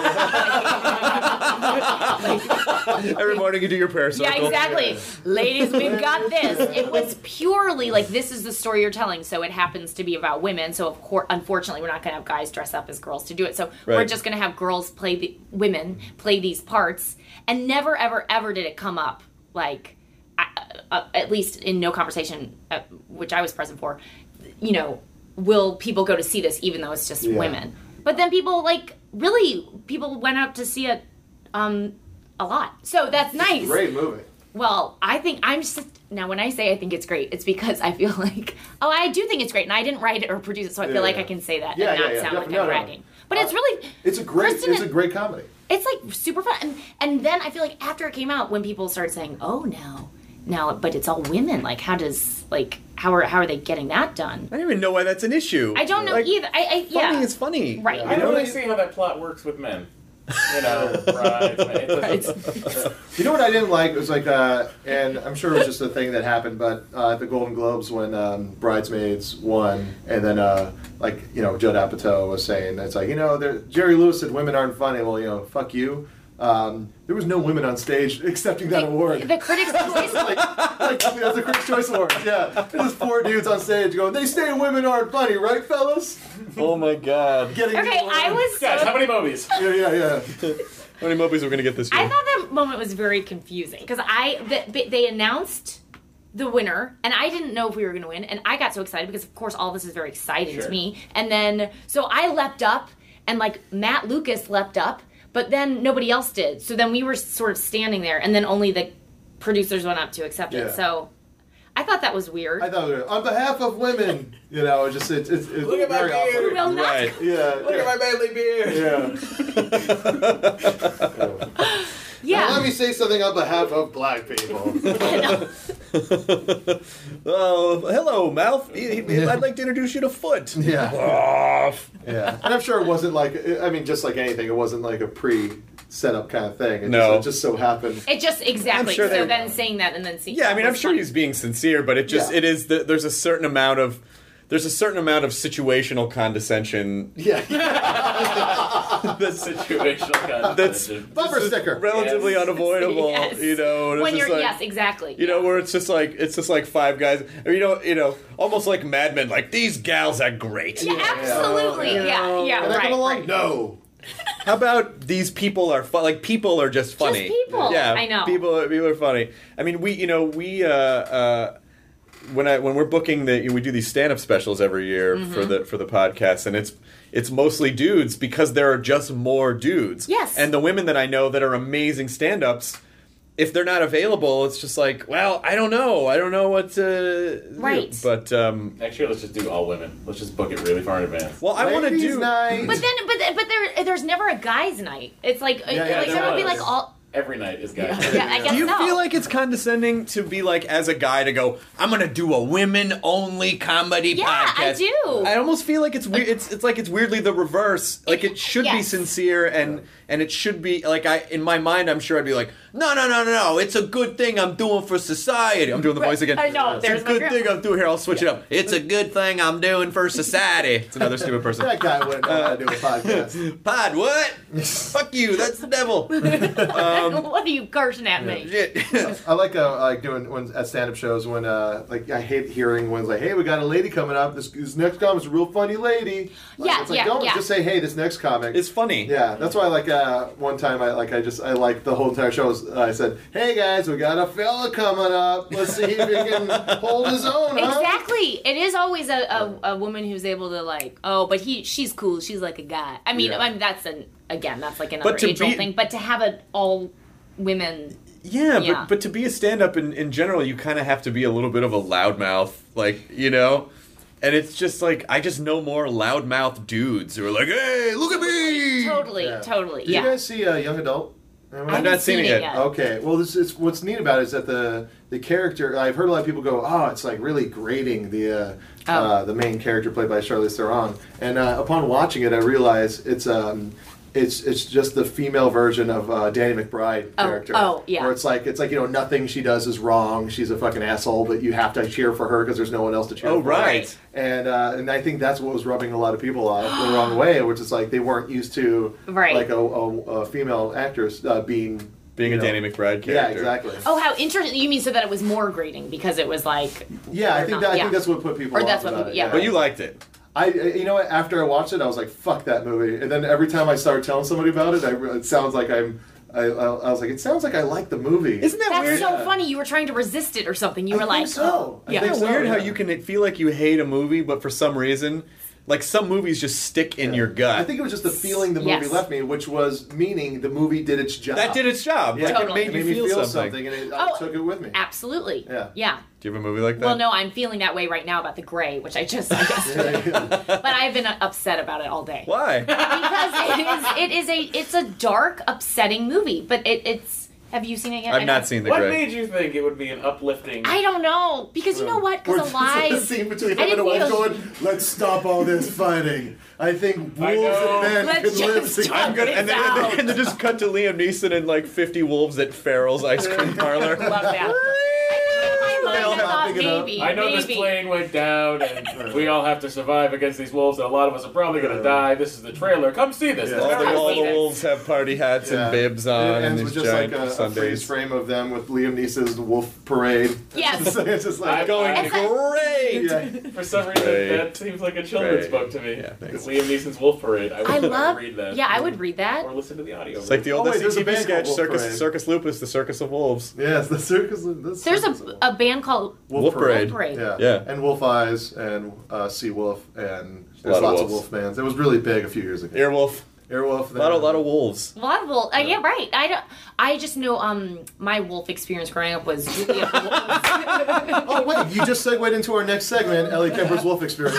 every morning you do your prayer circle. Yeah, exactly. Ladies, we've got this. It was purely like, this is the story you're telling, so it happens to be about women. So, of course, unfortunately, we're not going to have guys dress up as girls to do it. So, we're Right. just going to have girls play the women play these parts. And never, ever, ever did it come up, like, I, uh, at least in no conversation, uh, which I was present for, you know, will people go to see this even though it's just Yeah. women? But then people, like, really, people went out to see it um, a lot. So that's nice. Great movie. Well, I think I'm just now when I say I think it's great, it's because I feel like oh, I do think it's great, and I didn't write it or produce it, so I feel Yeah, like yeah. I can say that Yeah, and not yeah, yeah. sound like No, I'm no. bragging. But Uh, it's really It's a great. Kristen it's a and- great comedy. it's like super fun, and and then I feel like after it came out, when people started saying, "Oh, now, now," but it's all women. Like, how does like how are how are they getting that done? I don't even know why that's an issue. I don't know Like, either. I, I yeah, Funny is funny. right. I don't really see how that plot works with men. You know, Bridesmaids. You know what I didn't like? It was like, uh, and I'm sure it was just a thing that happened, but uh, at the Golden Globes when um, Bridesmaids won, and then uh, like you know Judd Apatow was saying it's like you know there- Jerry Lewis said women aren't funny. Well, you know, fuck you. Um, there was no women on stage accepting that award. The Critics' Choice. like, like yeah, the Critics' Choice Awards. Yeah, there's four dudes on stage going, "They say women aren't funny, right, fellas?" Oh my god. Getting Okay, the award. I was. Guys, so- how many movies? Yeah, yeah, yeah. How many movies are we gonna get this year? I thought that moment was very confusing because I the, they announced the winner and I didn't know if we were going to win, and I got so excited because of course all this is very exciting Sure. to me. And then so I leapt up, and like Matt Lucas leapt up, but then nobody else did. So then we were sort of standing there, and then only the producers went up to accept Yeah. it. So I thought that was weird. I thought, on behalf of women, you know, it just it's it's, it's Look at my very beard. awkward. Well, not- Right. Yeah. Look yeah. at my manly beard. Yeah. yeah. Now let me say something on behalf of black people. Oh, hello, Mouth. I'd like to introduce you to Foot. Yeah. Off. Yeah. And I'm sure it wasn't like, I mean, just like anything, it wasn't like a pre-set-up kind of thing. It No. just, it just so happened. It just exactly. I'm sure so they- then saying that and then seeing. Yeah, I that mean, I'm was sure fun. he's being sincere, but it just Yeah. it is the, there's a certain amount of there's a certain amount of situational condescension Yeah. that's Situational that's condescension. Bumper sticker. relatively Yes. unavoidable. Yes. You know, and it's When just you're like, yes, exactly. You know, where it's just like it's just like five guys, or you know, you know, almost like Mad Men. Like, these gals are great. Yeah, absolutely. Yeah, yeah, Can I right. come along? right. No. How about these people are fun? Like, people are just funny. people. Yeah, I know. People, people are funny. I mean, we, you know, we, uh, uh, when I when we're booking the, we do these stand-up specials every year Mm-hmm. for the for the podcast, and it's it's mostly dudes because there are just more dudes. Yes. And the women that I know that are amazing stand-ups, if they're not available, it's just like, well, I don't know, I don't know what to Right. do. But um, Next year, let's just do all women. Let's just book it really far in advance. well, I want to Ladies' do. night. But then, but but there, there's never a guys' night. It's like, yeah, like there there would be was. like all. every night is guys. Yeah, yeah I guess Do you so. feel like it's condescending to be like, as a guy, to go, I'm gonna do a women-only comedy Yeah, podcast? I do. I almost feel like it's weird. It's it's like it's weirdly the reverse. Like it should be Yes. sincere and and it should be like I in my mind. I'm sure I'd be like, no, no, no, no, no. It's a good thing I'm doing for society. I'm doing the voice again. I know, It's a there's my good grandma. thing I'm doing here. I'll switch it up. It's a good thing I'm doing for society. It's another stupid person. That guy wouldn't know how to do a podcast. Pod what? Fuck you. That's the devil. what are you cursing at me? Shit. I like uh, like doing when at stand-up shows when uh like I hate hearing ones like, hey, we got a lady coming up. This, this next comic's a real funny lady. Like, Yeah, it's like, yeah, don't yeah. just say, hey, this next comic. It's funny. Yeah, that's why like uh, one time I like I just I like the whole entire show. Was, uh, I said, hey guys, we got a fella coming up. Let's see if he can hold his own. Huh? Exactly. It is always a, a, a woman who's able to like, oh, but he she's cool. She's like a guy. I mean, Yeah. I mean that's an again that's like another But to age old be- thing. But to have an all women, Yeah, Yeah. but but to be a stand-up in, in general, you kind of have to be a little bit of a loudmouth, like, you know? And it's just like, I just know more loudmouth dudes who are like, hey, look at me! totally, Yeah. totally, Do yeah. you guys see uh, Young Adult? Anyone? I I've not haven't seen it yet. yet. Okay, well, this is what's neat about it is that the the character. I've heard a lot of people go, "Oh, it's like really grating the uh, Oh. uh, the main character played by Charlize Theron." And uh, upon watching it, I realized it's um it's it's just the female version of uh, Danny McBride Oh, character. oh, yeah. Where it's like it's like you know nothing she does is wrong. She's a fucking asshole, but you have to cheer for her because there's no one else to cheer Oh, for. right. And uh, and I think that's what was rubbing a lot of people off the wrong way, which is like they weren't used to Right. like a, a, a female actress uh, being. Being you a know- Danny McBride character. Yeah, exactly. Oh, how interesting! You mean so that it was more grating because it was like, Yeah, I or think not, that, I yeah. think that's what put people Or off that's what about people- it. yeah. But you liked it. I, you know what? After I watched it, I was like, "Fuck that movie!" And then every time I started telling somebody about it, I, it sounds like I'm. I, I, I was like, "It sounds like I like the movie." Isn't that That's weird? so funny. You were trying to resist it or something. You I were think like, so. oh, I yeah. think Isn't it so, weird how yeah. you can feel like you hate a movie, but for some reason, like some movies just stick in your gut. I think it was just the feeling the movie Yes. left me, which was meaning the movie did its job. that did its job. Yeah. Like Totally. it made you me feel, feel something. and it, Oh, I took it with me. Absolutely. Yeah. Yeah. Do you have a movie like that? Well, no, I'm feeling that way right now about The Gray, which I just, I guess, but I've been upset about it all day. Why? Because it is, it is a, it's a dark, upsetting movie. But it, it's. Have you seen it yet? I I've know- not seen The What Gray. made you think it would be an uplifting? I don't know because you know what? Or Because Alive. the scene between him I and a didn't wife feel- going, "Let's stop all this fighting. I think wolves I know. and men Let's can live just together." talk I'm gonna, and, then, and, then, and then just cut to Liam Neeson and like fifty wolves at Farrell's ice cream parlor. Love that. I They'll love have that. to get up. Maybe. I know maybe. this plane went down, and we all have to survive against these wolves, and a lot of us are probably going to die. This is the trailer. Come see this. Yeah. It's All very the, all the Amazing. wolves have party hats Yeah. and bibs It on and ends these with just giant like a, a freeze Sundays. frame of them with Liam Neeson's wolf parade. Yes. it's just like I'm Going I- great! Yeah. For some reason, Great. that seems like a children's Great. book to me. Yeah, thanks. Liam Neeson's Wolf Parade. I would I never love. read that. Yeah, I would read that. Or listen to the audio. It's like the old Oh, wait, there's a S C T V band sketch, called Wolf Circus, Parade. Circus Lupus, the Circus of Wolves. Yes, the circus. The There's circus a, a band called Wolf Parade. Parade. Yeah. Yeah. And Wolf Eyes and uh, Sea Wolf and A there's lot of lots of wolves. wolf bands. It was really big a few years ago. Earwolf. Airwolf. A lot of, lot of wolves. A lot of wolf. Uh, yeah, right. I don't. I just know. Um, my wolf experience growing up was Julia Wolf. Oh wait, you just segued into our next segment, Ellie Kemper's wolf experience.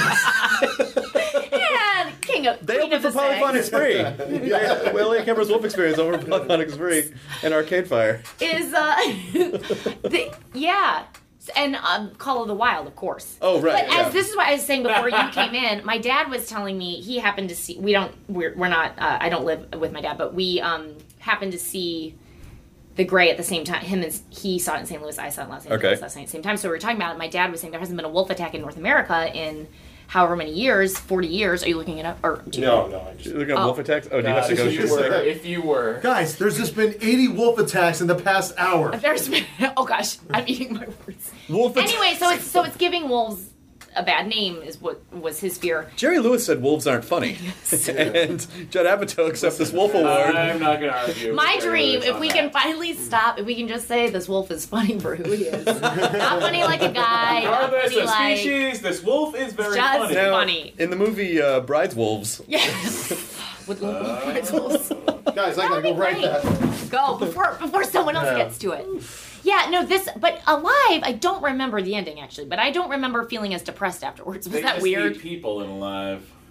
Yeah, king of. They queen opened of for the sex. Polyphonic Spree. Yeah. Willie Kemper's Wolf Experience over Polyphonic Spree and Arcade Fire. Is uh, the, yeah. And um, Call of the Wild, of course. Oh, right, But yeah. as this is what I was saying before you came in, my dad was telling me he happened to see. We don't. We're, we're not. Uh, I don't live with my dad, but we um happened to see The Gray at the same time. Him and he saw it in Saint Louis. I saw it in Los Angeles Okay. at the same time. So we were talking about it. My dad was saying there hasn't been a wolf attack in North America in however many years, forty years. Are you looking it up? Or do you No, no. I just... You looking at Oh. wolf attacks? Oh, do you Uh, have to go if, shoot you were, a if you were, Guys, there's just been eighty wolf attacks in the past hour. There's been, oh gosh, I'm eating my words. Wolf attack- Anyway, so it's so it's giving wolves a bad name is what was his fear. Jerry Lewis said wolves aren't funny. And Judd Apatow accepts this wolf award. I'm not going to argue. My with Jerry dream, Lewis if on we that. can finally stop, if we can just say this wolf is funny for who he is, not funny like a guy, not Regardless funny of like species, this wolf is very just funny. Now, funny. in the movie uh, Bride's Wolves, Yes, with little Uh, pretzels. Guys, I That gotta would go be write great. that. Go before before someone else Yeah. gets to it. Yeah, no, this, but Alive, I don't remember the ending actually, but I don't remember feeling as depressed afterwards. Was They that just weird? need people in Alive.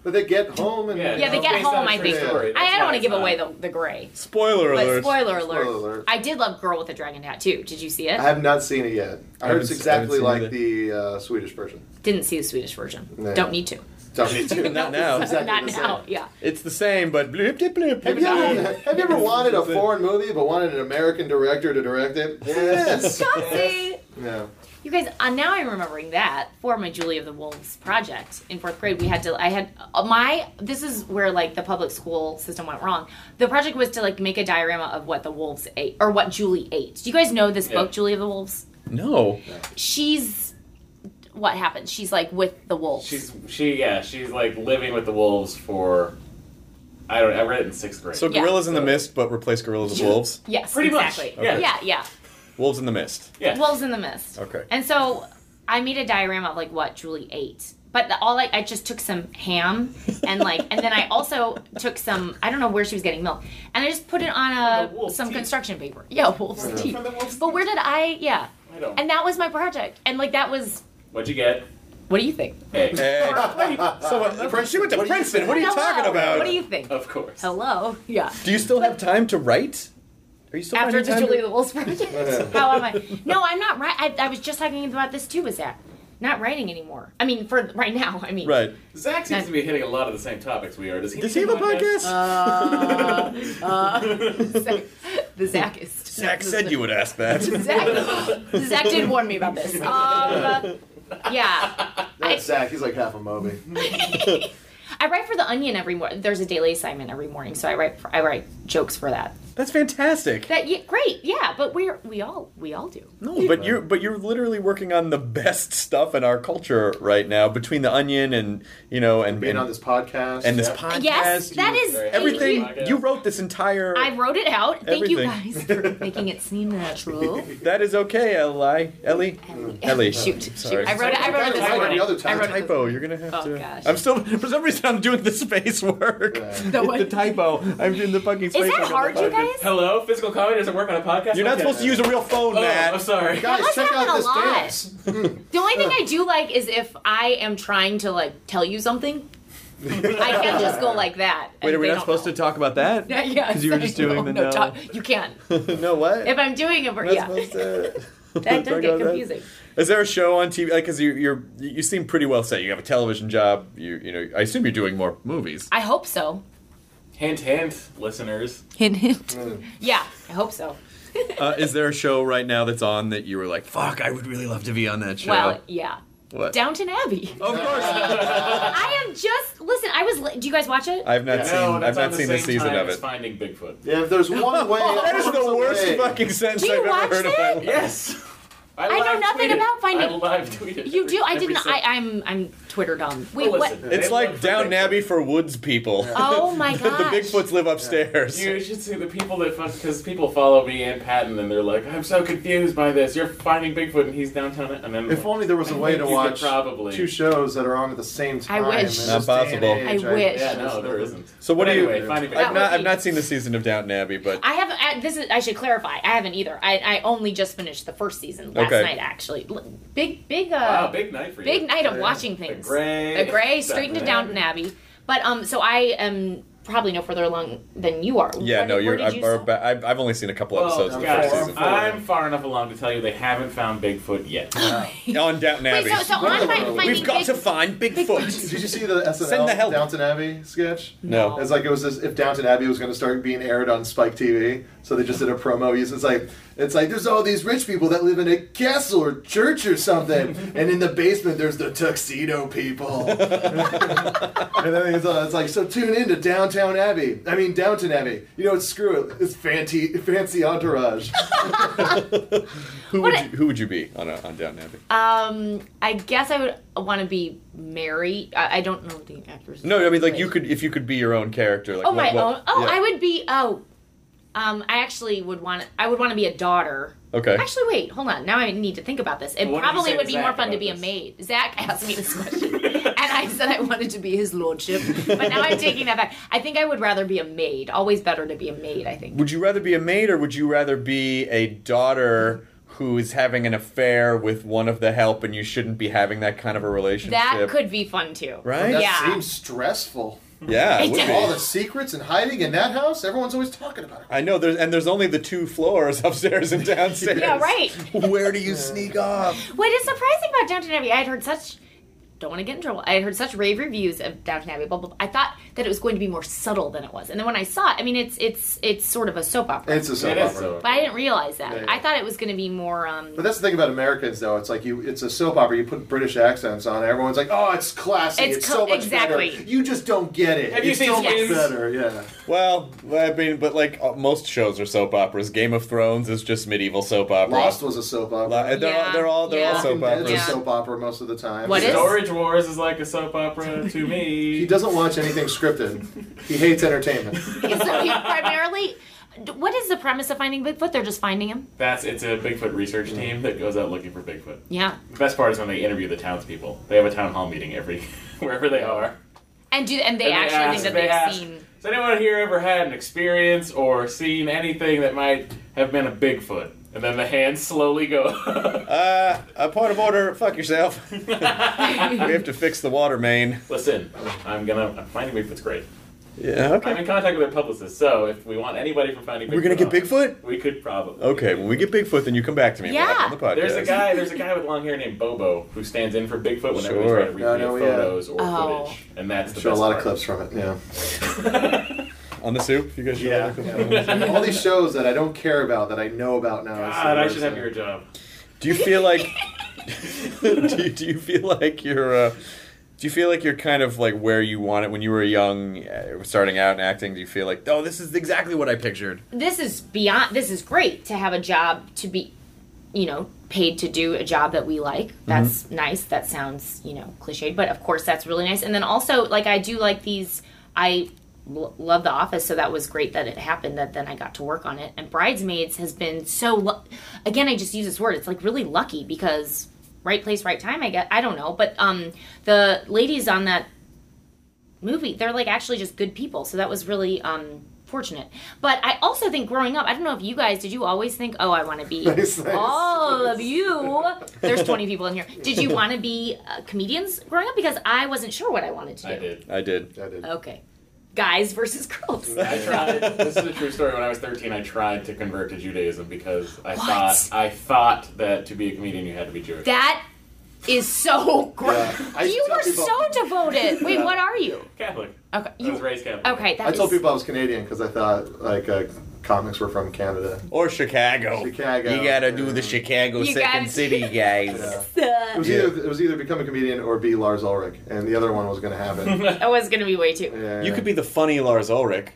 But they get home and Yeah, Yeah, they it's get based on home, a I true think. story. I, That's I don't why want to it's give not. away the, the gray. Spoiler But alert. spoiler alert. Spoiler alert. I did love Girl with the Dragon Tattoo. Did you see it? I have not seen it yet. I heard haven't it's s- exactly haven't like seen the uh, Swedish version. Didn't see the Swedish version. No. Don't need to. Don't need to. Not now. Exactly Not the same. now. Yeah. It's the same, but blip, blip, blip, Have blip, you, ever, blip. have you ever wanted a foreign movie but wanted an American director to direct it? Yes. See? Yeah. You guys, uh, now I'm remembering that for my Julie of the Wolves project in fourth grade. We had to, I had uh, my, this is where like the public school system went wrong. The project was to like make a diorama of what the wolves ate, or what Julie ate. Do you guys know this Yeah. book, Julie of the Wolves? No. She's, what happens? She's like with the wolves. She's she yeah she's like living with the wolves for I don't I read it in sixth grade. So Yeah. Gorillas in the Mist, but replace Gorillas with Wolves? Yes, Pretty much, exactly. yeah. Yeah, yeah. Wolves in the Mist. yeah. Wolves in the Mist. Okay. And so I made a diorama of like what Julie ate. But the, all I, I just took some ham and like, and then I also took some, I don't know where she was getting milk, and I just put it on From the a wolf's some teeth. construction paper. Yeah, wolf's teeth. From the wolf's But where did I? Yeah. I don't. And that was my project, and like that was. What'd you get? What do you think? Hey. Hey. So, uh, she went to Princeton. What are you Hello. talking about? What do you think? Of course. Hello. Yeah. Do you still have time to write? Are you still After finding the time Julie to- of the Wolves project. How am I? No, I'm not right. I, I was just talking about this too with Zach. Not writing anymore. I mean, for right now. I mean. Right. Zach seems to be hitting a lot of the same topics we are. Does he? Does he have a podcast? Uh, uh, Zach, the Zachist. Zach said you would ask that. Zach, Zach did warn me about this. Um, yeah. That's Zach. He's like half a Moby. I write for the Onion every morning. There's a daily assignment every morning, so I write for, I write jokes for that. That's fantastic. That yeah, great, yeah. But we're we all we all do. No, but you're but you're literally working on the best stuff in our culture right now, between the Onion and you know and Being and, on this podcast. and this Yeah. podcast. Yes, that you- is Very everything. Podcast. You wrote this entire. I wrote it out. Thank you Everything. guys for making it seem natural. That is okay, Ellie. Ellie. Ellie. Shoot, Sorry. shoot. I wrote it. I wrote it this Kind of like morning. the other time. I wrote it this Typo. You're gonna have Oh, to. gosh. I'm still for some reason I'm doing the space work. The what? The typo. I'm doing the fucking space Is work. that on the hard, you podcast. guys? Hello, physical comedy doesn't work on a podcast. You're not Okay. supposed to use a real phone, Oh, Matt. I'm sorry. Guys, must check happen out a this lot. dance. The only thing I do like is if I am trying to like tell you something, I can't just go like that. and Wait, are we they not don't supposed know. to talk about that? Yeah, yeah. Because you were just doing no, the no. no. Talk, you can't. no what? If I'm doing it, for, We're not yeah, supposed to. that does talk get about that? confusing. Is there a show on T V? Like, because you you're you seem pretty well set. You have a television job. You you know. I assume you're doing more movies. I hope so. Hint, hint, listeners. Hint, hint. Yeah, I hope so. Uh, is there a show right now that's on that you were like, "Fuck, I would really love to be on that show"? Well, yeah. What? Downton Abbey. Of course. I am just listen. I was. li- Do you guys watch it? I've not No, seen. I've that's not on the seen this same season time of as it. Finding Bigfoot. Yeah, if there's one way. That is there's the a worst way. fucking sentence Do you I've watch ever heard of. that? my life. Yes. I know live nothing tweeted. about Finding- I live tweeted. You do. I every didn't. second. I, I'm. I'm Twitter dumb. Wait. Well, what? listen, It's they like live for Downton Bigfoot. Abbey for woods people. Oh my the gosh. Bigfoots live upstairs. You should see the people that fuck because people follow me and Patton and they're like, I'm so confused by this. You're finding Bigfoot and he's downtown. And then If only there was a I way think to you could watch probably two shows that are on at the same I time. wish. in Not this day and possible. age. I wish. Yeah, no, there isn't. So what But do you? anyway, Finding That I've would not. be- I've not seen the season of Downton Abbey, but I haven't. I, this is. I should clarify. I haven't either. I, I only just finished the first season last Okay. night. Actually, L- big, big. Uh, Wow, big night for you. big night of Yeah. watching things. The Grey. The Grey, straight into Downton Abbey. But um, so I am probably no further along than you are. yeah, Where no, did- you're. where did I'm, you or stop? ba- I've, I've only seen a couple Well, episodes of the guys, first season. I'm far enough along to tell you they haven't found Bigfoot yet. On Downton Wait, Abbey. so, so on my, finding We've got big, to find Bigfoot. Did you see the S N Send the L help. Downton Abbey sketch? No. It's like it was as if Downton Abbey was going to start being aired on Spike T V, so they just did a promo. It's like it's like there's all these rich people that live in a castle or church or something, and in the basement there's the tuxedo people. And then it's, uh, it's like so tune in to Downtown Abbey. I mean Downton Abbey. You know what? Screw it. It's fancy fancy entourage. Who What would a- you, who would you be on a, on Downton Abbey? Um, I guess I would want to be Mary. I, I don't know the actors. No, I mean like you could if you could be your own character. Like Oh, what- my what- own. Oh, yeah. I would be. Oh, um, I actually would want. I would want to be a daughter. Okay. Actually, wait, hold on. Now I need to think about this. It Well, what did you probably say would to be Zach more fun to about be a this? maid. Zach asked me this question, and I said I wanted to be his lordship. But now I'm taking that back. I think I would rather be a maid. Always better to be a maid. I think. Would you rather be a maid or would you rather be a daughter who's having an affair with one of the help, and you shouldn't be having that kind of a relationship. That could be fun too. Right? That Yeah. seems stressful. Yeah, it It would does. be. All the secrets and hiding in that house, everyone's always talking about it. I know, there's and there's only the two floors upstairs and downstairs. Yeah, right. Where do you sneak off? What is surprising about Downton Abbey, I had heard such, don't want to get in trouble, I had heard such rave reviews of Downton Abbey, blah, blah, blah. I thought that it was going to be more subtle than it was. And then when I saw it, I mean, it's it's it's sort of a soap opera. It's a soap It is opera. so- But I didn't realize that. Yeah, yeah. I thought it was going to be more, um... But that's the thing about Americans, though. It's like you. It's a soap opera. You put British accents on it. Everyone's like, "Oh, it's classy. It's It's, co- so much exactly. better." You just don't get it. Have you it's seen so much Skins? better. Yeah. Well, I mean, but like uh, most shows are soap operas. Game of Thrones is just medieval soap opera. Lost was a soap opera. Lo- they're, all, they're all they're Yeah. all soap Walking Dead's operas. a Yeah. soap opera most of the time. What is? Storage Wars is like a soap opera to me. He doesn't watch anything scripted. He hates entertainment. So he primarily... What is the premise of Finding Bigfoot? They're just finding him? That's it's a Bigfoot research team that goes out looking for Bigfoot. Yeah. The best part is when they interview the townspeople. They have a town hall meeting every wherever they are. And do and they And actually ask- think that they they've ask, seen... Has anyone here ever had an experience or seen anything that might have been a Bigfoot? And then the hands slowly go. Uh, a point of order. Fuck yourself. We have to fix the water main. Listen, I'm gonna. I'm Finding Bigfoot's great. Yeah. I'm Okay. in contact with their publicist, so if we want anybody from Finding Bigfoot, We're gonna get on, Bigfoot. We could probably. Okay. When we get Bigfoot, then you come back to me. Yeah. We'll have it on the podcast. There's a guy. There's a guy with long hair named Bobo who stands in for Bigfoot whenever Sure. they try to recreate No, no, yeah. photos or Oh. footage, and that's the Show a best lot part. of clips from it. Yeah. On the soup. You guys should. Yeah. All these shows that I don't care about that I know about now. God, I should have your job. Do you feel like? do, you, do you feel like you're? Uh, do you feel like you're kind of like where you want it when you were young, uh, starting out in acting? Do you feel like, oh, this is exactly what I pictured? This is beyond... This is great to have a job to be, you know, paid to do a job that we like. That's nice. That sounds, you know, cliched, but of course that's really nice. And then also, like, I do like these... I l- love The Office, so that was great that it happened, that then I got to work on it. And Bridesmaids has been so... Lu- Again, I just use this word. It's, like, really lucky because... Right place, right time, I guess. I don't know. But um, the ladies on that movie, they're like actually just good people. So that was really um, fortunate. But I also think growing up, I don't know if you guys, did you always think, oh, I want to be Nice, nice, all of you. There's twenty people in here. Did you want to be uh, comedians growing up? Because I wasn't sure what I wanted to do. I did. I did. I did. Okay. Guys versus girls. I tried. This is a true story. When I was thirteen, I tried to convert to Judaism because I What? thought I thought that to be a comedian you had to be Jewish. That is so great. Yeah. I used You to tell were people- so devoted. Wait, what are you? Catholic. Okay. I was raised Catholic. Okay, that I told is- people I was Canadian because I thought like uh, comics were from Canada. Or Chicago. Chicago. You gotta do the Chicago You Second gotta- City, guys. It was either it was either become a comedian or be Lars Ulrich, and the other one was going to happen. That was going to be way too. Yeah, You could be the funny Lars Ulrich.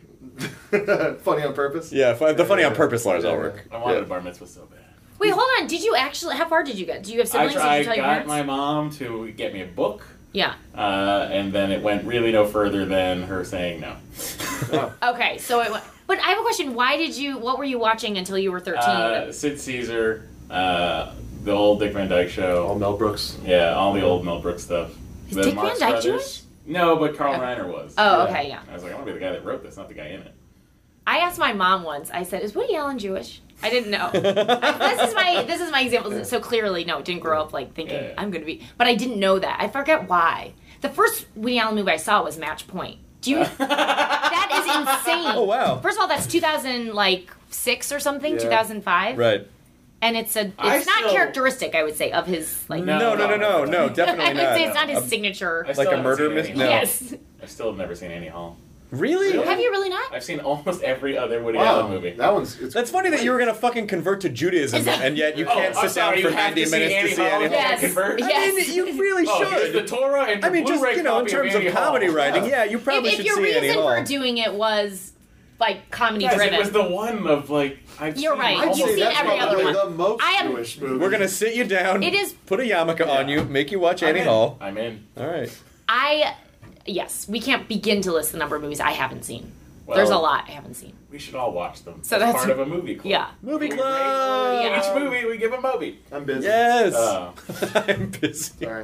funny on purpose. Yeah, fu- the funny on purpose Lars Yeah. Ulrich. I wanted Yeah. a bar mitzvah so bad. Wait, hold on. Did you actually? How far did you get? Do you have I siblings? Did tried, you tell your got parents? my mom to get me a book, Yeah. uh, and then it went really no further than her saying no. Okay, so it. Went, but I have a question. Why did you? What were you watching until you were thirteen? Uh, Sid Caesar, uh, the old Dick Van Dyke Show. All Mel Brooks. Yeah, all the old Mel Brooks stuff. Is the Dick Marx Van Dyke Brothers. Jewish? No, but Carl Reiner was. Oh, Yeah. okay, yeah. I was like, I want to be the guy that wrote this, not the guy in it. I asked my mom once. I said, "Is Woody Allen Jewish?" I didn't know. I, this is my this is my example. So clearly, no, didn't grow up like thinking Yeah. I'm going to be. But I didn't know that. I forget why. The first Woody Allen movie I saw was Match Point. Do you? That is insane. Oh, wow. First of all, that's two thousand like six or something, Yeah. two thousand five. Right. And it's a it's I not still- characteristic, I would say, of his like. No, No, no, no, no, no, I definitely would not. say it's not his A- signature. I still Like a haven't murder seen myth- Annie no. Hall. Yes. I still have never seen Annie Hall. Really? Have you really not? I've seen almost every other Woody Wow, Allen movie. that one's. It's That's funny that you were gonna fucking convert to Judaism, Is that- and yet you Oh, can't I'm sit sorry, down you for have ninety to see minutes Annie to see Hall? Annie Hall. Yes. Convert? I Yes. mean, you really Oh, should. here's the Torah and I mean, just Blu-ray you know, in copy terms of Annie comedy Hall. writing, yeah, you probably if, if should your see Annie reason Hall. for doing it was like comedy Guys, driven, it was the one of like I've You're seen right. I'd You've say seen that's every probably other one. the most I am- Jewish movie. We're gonna sit you down. It is- Put a yarmulke on you, make you watch I'm Annie in. Hall. I'm in. All right. I yes, we can't begin to list the number of movies I haven't seen. Well, There's a lot I haven't seen. We should all watch them. So As that's- part of a movie club. Yeah. Movie We club. rate- Yeah. Each movie we give a movie. I'm busy. Yes. Oh. I'm busy. Sorry.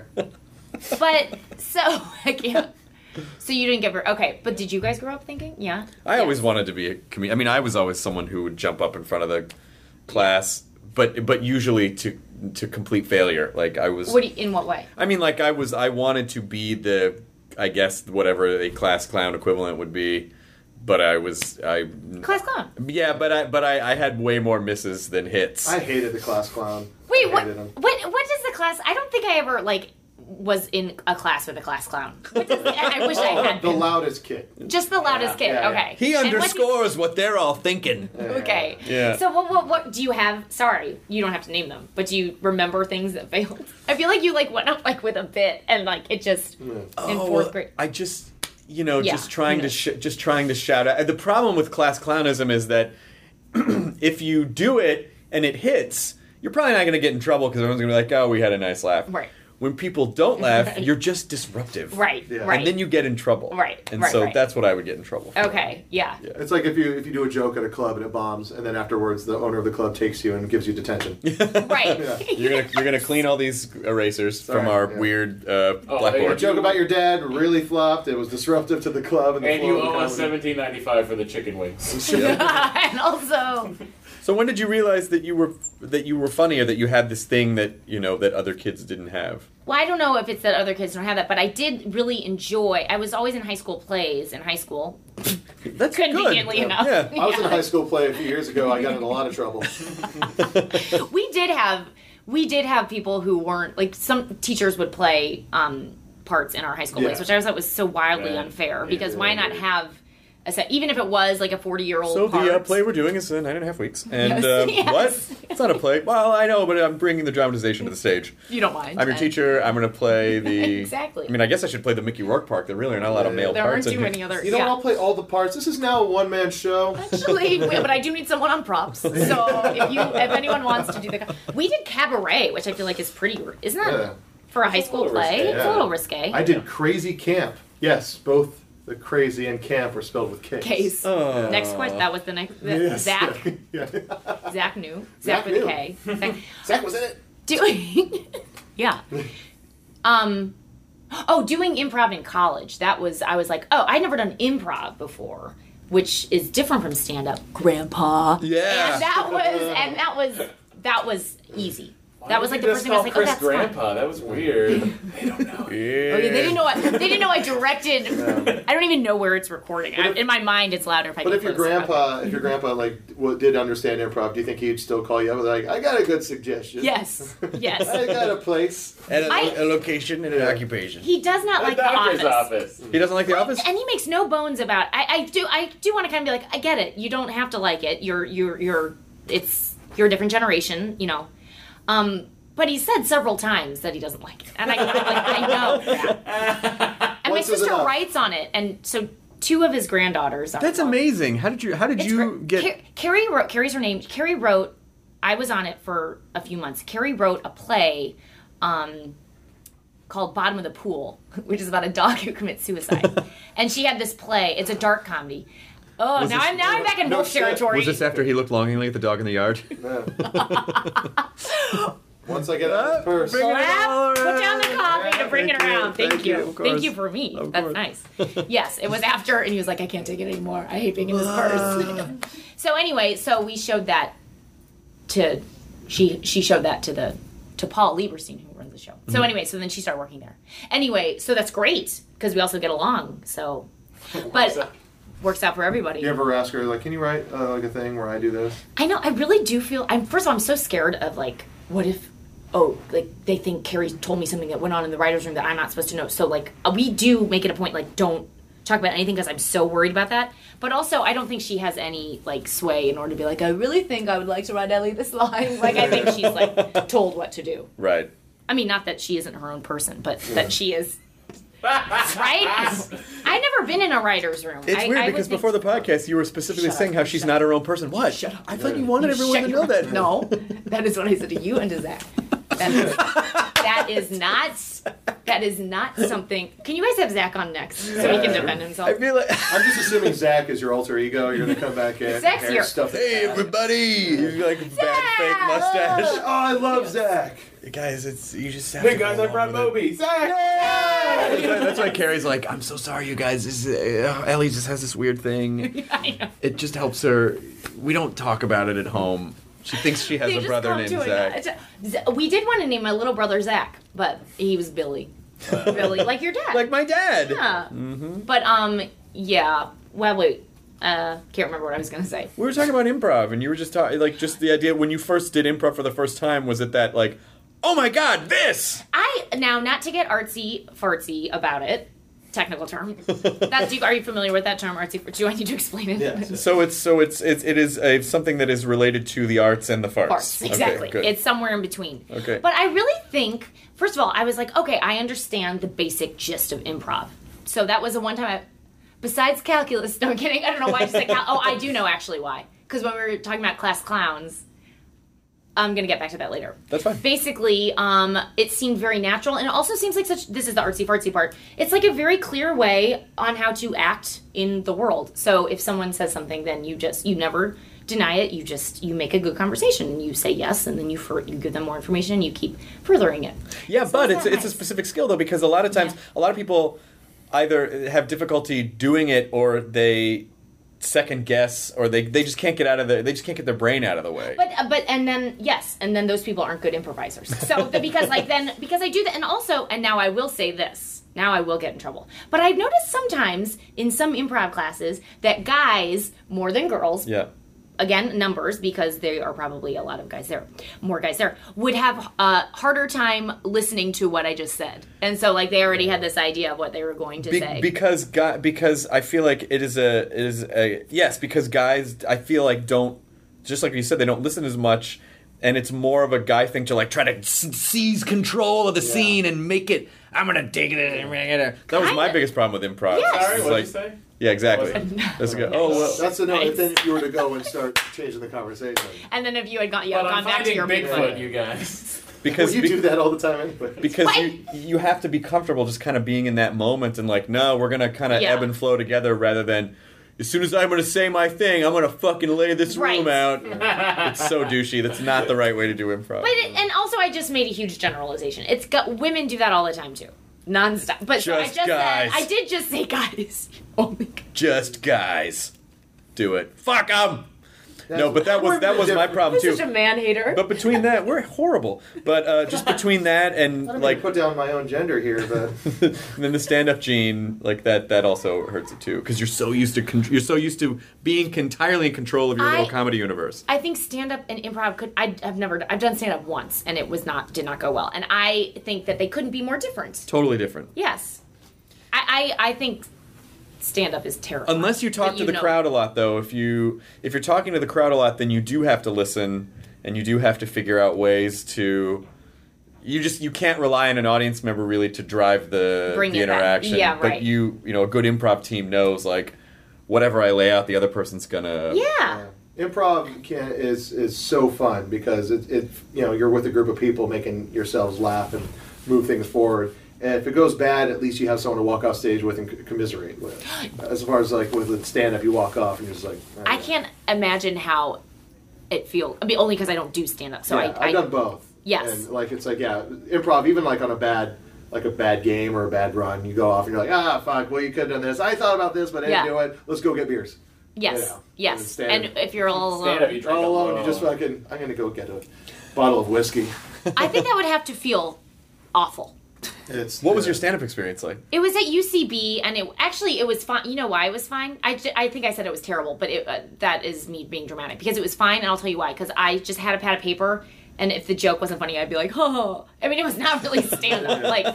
But so I can't. So you didn't give her okay. But did you guys grow up thinking? Yeah. I always wanted to be a comedian. I mean, I was always someone who would jump up in front of the class but but usually to to complete failure. Like I was. What do you, in what way? I mean, like I was. I wanted to be the, I guess whatever a class clown equivalent would be, but I was I. Class clown. Yeah, but I but I, I had way more misses than hits. I hated the class clown. Wait, I what? hated him. What? What does the class? I don't think I ever like was in a class with a class clown. What does the, I wish I had The been. loudest kid. Just the loudest kid. yeah, yeah. Okay. He And what do you- underscores what they're all thinking. Okay. Yeah. So what, what what do you have? Sorry, you don't have to name them, but do you remember things that failed? I feel like you like went up like with a bit and like it just in fourth grade. I just, you know, Yeah, just trying you to know. sh- just trying to shout out. The problem with class clownism is that if you do it and it hits, you're probably not going to get in trouble because everyone's going to be like, "Oh, we had a nice laugh." Right. When people don't laugh, Right. you're just disruptive. Right. Yeah. Right. And then you get in trouble. Right, And right, so right. that's what I would get in trouble for. Okay. Yeah. It's like if you if you do a joke at a club and it bombs, and then afterwards the owner of the club takes you and gives you detention. Right. You're gonna you're gonna clean all these erasers from Sorry, our yeah. weird uh, Oh, A blackboard. joke about your dad really flopped. It was disruptive to the club and the And flow you of the owe us comedy. seventeen ninety five for the chicken wings. And also, So when did you realize that you were that you were funny, or that you had this thing that you know that other kids didn't have? well, I don't know if it's that other kids don't have that, but I did really enjoy. I was always in high school plays in high school. That's Conveniently good. enough. Yeah. I was in a high school play a few years ago. I got in a lot of trouble. we did have we did have people who weren't like some teachers would play um, parts in our high school Yeah. plays, which I always thought was so wildly Yeah. unfair. Yeah, Because yeah, why yeah. not have a set, even if it was like a forty year old. So part. the uh, play we're doing is uh, nine and a half weeks, and Yes, uh, yes. what? It's not a play. Well, I know, but I'm bringing the dramatization to the stage. You don't mind. I'm your and- teacher. I'm going to play the. Exactly. I mean, I guess I should play the Mickey Rourke part. There really are not a lot of Yeah, male There aren't parts in too here. many other. You don't yeah. all play all the parts. This is now a one man show. Actually, wait, but I do need someone on props. So if you, if anyone wants to do the, we did cabaret, which I feel like is pretty, isn't that Yeah. for a high school little play? risque, It's a yeah. little risque. I did crazy camp. Yes, both the crazy and camp were spelled with K's. Case. Oh. Next question. That was the next. the- Yes. Zach. Yeah. Zach knew. Zach Zach with knew. a K. Zach, Zach was in it. doing. yeah. Um. Oh, doing improv in college. That was. I was like, oh, I'd never done improv before, which is different from stand up. Grandpa. Yeah. And that was. And that was. That was easy. That was like the You first just thing I was call like, oh, Chris that's fun. Grandpa. That was weird. They don't know. Yeah. Okay, they didn't know. I, they didn't know I directed. I don't even know where it's recording. I, in my mind, it's louder if I. But get if your closer. grandpa, if your grandpa like w- did understand improv, do you think he'd still call you up and like, I got a good suggestion? Yes. Yes. I got a place. And a, I- a location and an occupation. He does not like the the doctor's office. office. He doesn't like The Office? And he makes no bones about. I, I do. I do want to kind of be like, I get it. You don't have to like it. You're. You're. You're. It's. You're a different generation. You know. Um. But he said several times that he doesn't like it, and I, I'm like, I know that. And Once my is sister enough. writes on it, and so two of his granddaughters are. That's amazing. How did you How did It's you great. get? Car- Carrie wrote. Carrie's her name. Carrie wrote. I was on it for a few months. Carrie wrote a play, um, called Bottom of the Pool, which is about a dog who commits suicide. And she had this play. It's a dark comedy. Oh, Was now this- I'm now I'm back in No wolf shit. territory. Was this after he looked longingly at the dog in the yard? Once I get out of the purse. Bring it Slap, all put around. down the coffee to bring Thank it you, around. Thank, thank you. you, of course. Thank you for me. Of That's course. nice. Yes, it was after, and he was like, I can't take it anymore. I hate being in this purse. So anyway, so we showed that to, she she showed that to the, to Paul Lieberstein, who runs the show. So anyway, so then she started working there. Anyway, so that's great, because we also get along, so. But works out for everybody. You ever ask her like, can you write uh, like a thing where I do this? I know. I really do feel. I'm first of all, I'm so scared of like, what if, oh, like they think Carrie told me something that went on in the writers' room that I'm not supposed to know. So like, uh, we do make it a point like, don't talk about anything because I'm so worried about that. But also, I don't think she has any like sway in order to be like, I really think I would like to write Ellie this line. Like, I think she's like told what to do. Right. I mean, not that she isn't her own person, but that she is. Right? I've never been in a writer's room. It's I, weird I would because think- before the podcast, you were specifically Shut saying up. how she's Shut not her own person. What? Shut up. I thought you wanted everyone Shut to your- know that. No, that is what I said to you and to Zach. That is, that is not. That is not something. Can you guys have Zach on next so he can defend himself? I feel like. I'm just assuming Zach is your alter ego. You're gonna come back in. Zach's hair your- stuff. Hey everybody! You like a bad fake Oh, mustache. I love Zach. Guys, it's you just have Hey to guys, go I along brought with it. Moby. Zach! That's why- That's why Carrie's like, I'm so sorry, you guys. This is, uh, Ellie just has this weird thing. I know. It just helps her. We don't talk about it at home. She thinks she has They a just brother come named to it. Zach. Z- We did want to name my little brother Zach, but he was Billy. Billy, like your dad. Like my dad. Yeah. Mm-hmm. But, um, yeah. Well, wait. Uh, can't remember what I was going to say. We were talking about improv, and you were just talking, like, just the idea when you first did improv for the first time, was it that, like, oh my god, this! I, now, not to get artsy fartsy about it, technical term. That, do you, are you familiar with that term, artsy fartsy? Do I need to explain it? Yes. So it's so it's, it's it is a, something that is related to the arts and the farts. Farts, exactly. Okay, good. It's somewhere in between. Okay. But I really think, first of all, I was like, okay, I understand the basic gist of improv. So that was a one time I, besides calculus, no I'm kidding, I don't know why I just said cal- oh, I do know actually why. Because when we were talking about class clowns, I'm going to get back to that later. That's fine. Basically, um, it seemed very natural, and it also seems like such, this is the artsy-fartsy part, it's like a very clear way on how to act in the world. So if someone says something, then you just, you never deny it, you just, you make a good conversation, and you say yes, and then you for, you give them more information, and you keep furthering it. Yeah, So but isn't it's that it's a nice? specific skill, though, because a lot of times, Yeah. a lot of people either have difficulty doing it, or they second guess, or they, they just can't get out of the, they just can't get their brain out of the way. But uh, but and then yes, and then those people aren't good improvisers. So the, because like then because I do that, and also and now I will say this. Now I will get in trouble. But I've noticed sometimes in some improv classes that guys more than girls. Yeah. Again, numbers, because there are probably a lot of guys there, more guys there, would have a harder time listening to what I just said. And so, like, they already had this idea of what they were going to Be- say. because guy, because I feel like it is a it is a yes because guys I feel like don't, just like you said, they don't listen as much, and it's more of a guy thing to like try to s- seize control of the scene and make it. I'm gonna take it. I'm gonna. That was my Kinda. biggest problem with improv. Yes. Sorry, It's what'd like- you say? Yeah, exactly. That's a good. Oh well. That's the no. Nice. If then if you were to go and start changing the conversation, And then if you had gone, yeah, But gone I'm back to finding your Bigfoot, Bigfoot. you guys. Because well, you be- do that all the time anyway. Because What? you you have to be comfortable just kind of being in that moment and like, no, we're gonna kind of Yeah. ebb and flow together rather than as soon as I'm gonna say my thing, I'm gonna fucking lay this room Right. out. It's so douchey. That's not the right way to do improv. But it, and also, I just made a huge generalization. It's got, women do that all the time too, nonstop. But so I Just just guys. said I did just say guys. Oh my god. Just guys, do it. Fuck them. No, That's- but that was we're that was my different. problem I'm too. such a man hater. But between that, we're horrible. But uh, just between that and I don't like like put down my own gender here, but and then the stand-up gene, like that, that also hurts it too, because you're so used to con- you're so used to being entirely in control of your I- little comedy universe. I think stand up and improv could. I, I've never. I've done stand up once, and it was not did not go well. And I think that they couldn't be more different. Totally different. Yes, I I, I think stand up is terrible. Unless you talk But to you the know- crowd a lot, though, if you if you're talking to the crowd a lot, then you do have to listen, and you do have to figure out ways to. You just you can't rely on an audience member really to drive the Bring the it back. interaction. Yeah, But right. you you know a good improv team knows like whatever I lay out, the other person's gonna. Yeah. improv can is is so fun because it, it you know you're with a group of people making yourselves laugh and move things forward. And if it goes bad, at least you have someone to walk off stage with and c- commiserate with. As far as like with stand up, you walk off and you're just like. I can't imagine how it feels. I mean, only because I don't do stand up. So yeah, I, I I've done both. Yes. And like it's like yeah, improv even like on a bad like a bad game or a bad run, you go off and you're like ah fuck, well you could have done this. I thought about this, but I didn't Yeah. do it. Let's go get beers. Yes. You know, Yes. and stand- And if you're all Stand up, alone, you drink All a alone, you little. just fucking. I'm gonna go get a bottle of whiskey. I think that would have to feel awful. It's What was your stand-up experience like? It was at U C B, and it actually it was fine. You know why it was fine? I, ju- I think I said it was terrible, but it, uh, that is me being dramatic because it was fine, and I'll tell you why. Because I just had a pad of paper, and if the joke wasn't funny, I'd be like, "Oh." I mean, it was not really stand up. Like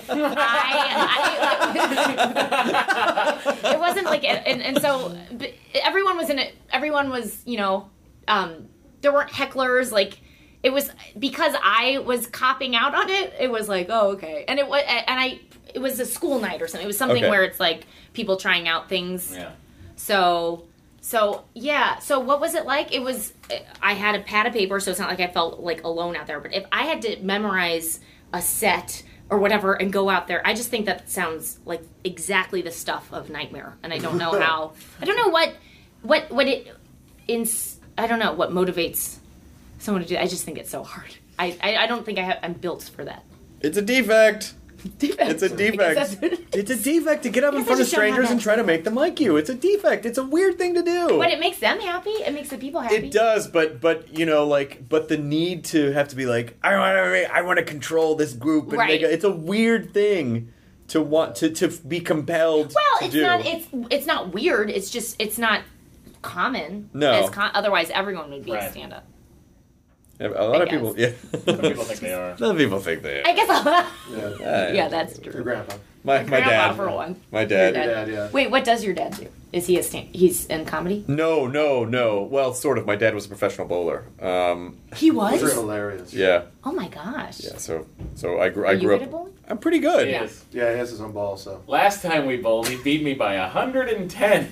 I, I it wasn't like, and, and so but everyone was in it. Everyone was, you know, um, there weren't hecklers like. It was because I was copping out on it. It was like, oh, okay, and it was, and I, it was a school night or something. It was something Okay. where it's like people trying out things. Yeah. So, so yeah. So what was it like? It was, I had a pad of paper, so it's not like I felt like alone out there. But if I had to memorize a set or whatever and go out there, I just think that sounds like exactly the stuff of Nightmare, and I don't know how. I don't know what, what, what it, in, I don't know what motivates someone to do. I just think it's so hard. I, I, I don't think I have, I'm built for that. It's a defect. It's a defect. It's a defect to get up in Guess I front of just don't have strangers that. and try to make them like you. It's a defect. It's a weird thing to do. But it makes them happy. It makes the people happy. It does, but but you know, like, but the need to have to be like, I want to, I want to control this group, and Right. make it, it's a weird thing to want to to be compelled. Well, to it's do. not. It's it's not weird. It's just it's not common. No. As con- otherwise, everyone would be a Right. stand-up. A lot I of people, yeah. Some people think they are. Some people think they are. I guess. I'll, Yeah. yeah, that's Your true. grandpa. My my Grandpa dad. for one. My dad. Your Your dad, yeah. Wait, what does your dad do? Is he a stand? He's in comedy. No, no, no. Well, sort of. My dad was a professional bowler. Um, He Those are was. hilarious. yeah, Oh my gosh. yeah. So, so I grew. Are I you grew good up. at bowling? I'm pretty good. He Yeah. is. Yeah, he has his own ball, so. Last time we bowled, he beat me by one hundred ten.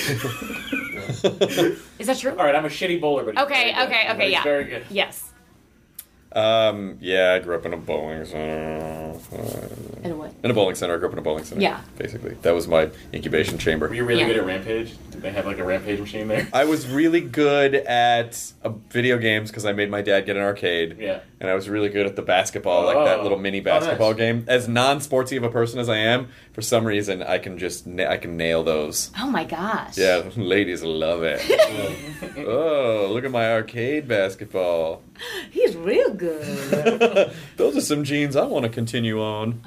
Is that true? All right, I'm a shitty bowler, but he's Okay, very good. okay, But okay, he's yeah. very good. Yes. Um, yeah, I grew up in a bowling center. In a what? In a bowling center. I grew up in a bowling center. Yeah. Basically, that was my incubation chamber. Were you really Yeah. good at Rampage? Did they have like a Rampage machine there? I was really good at uh, video games because I made my dad get an arcade. Yeah. And I was really good at the basketball, like that Oh. little mini basketball nice. game. As non-sportsy of a person as I am, for some reason I can just na- I can nail those. Oh my gosh. Yeah, ladies love it. Oh, look at my arcade basketball. He's real good. Those are some genes I want to continue on.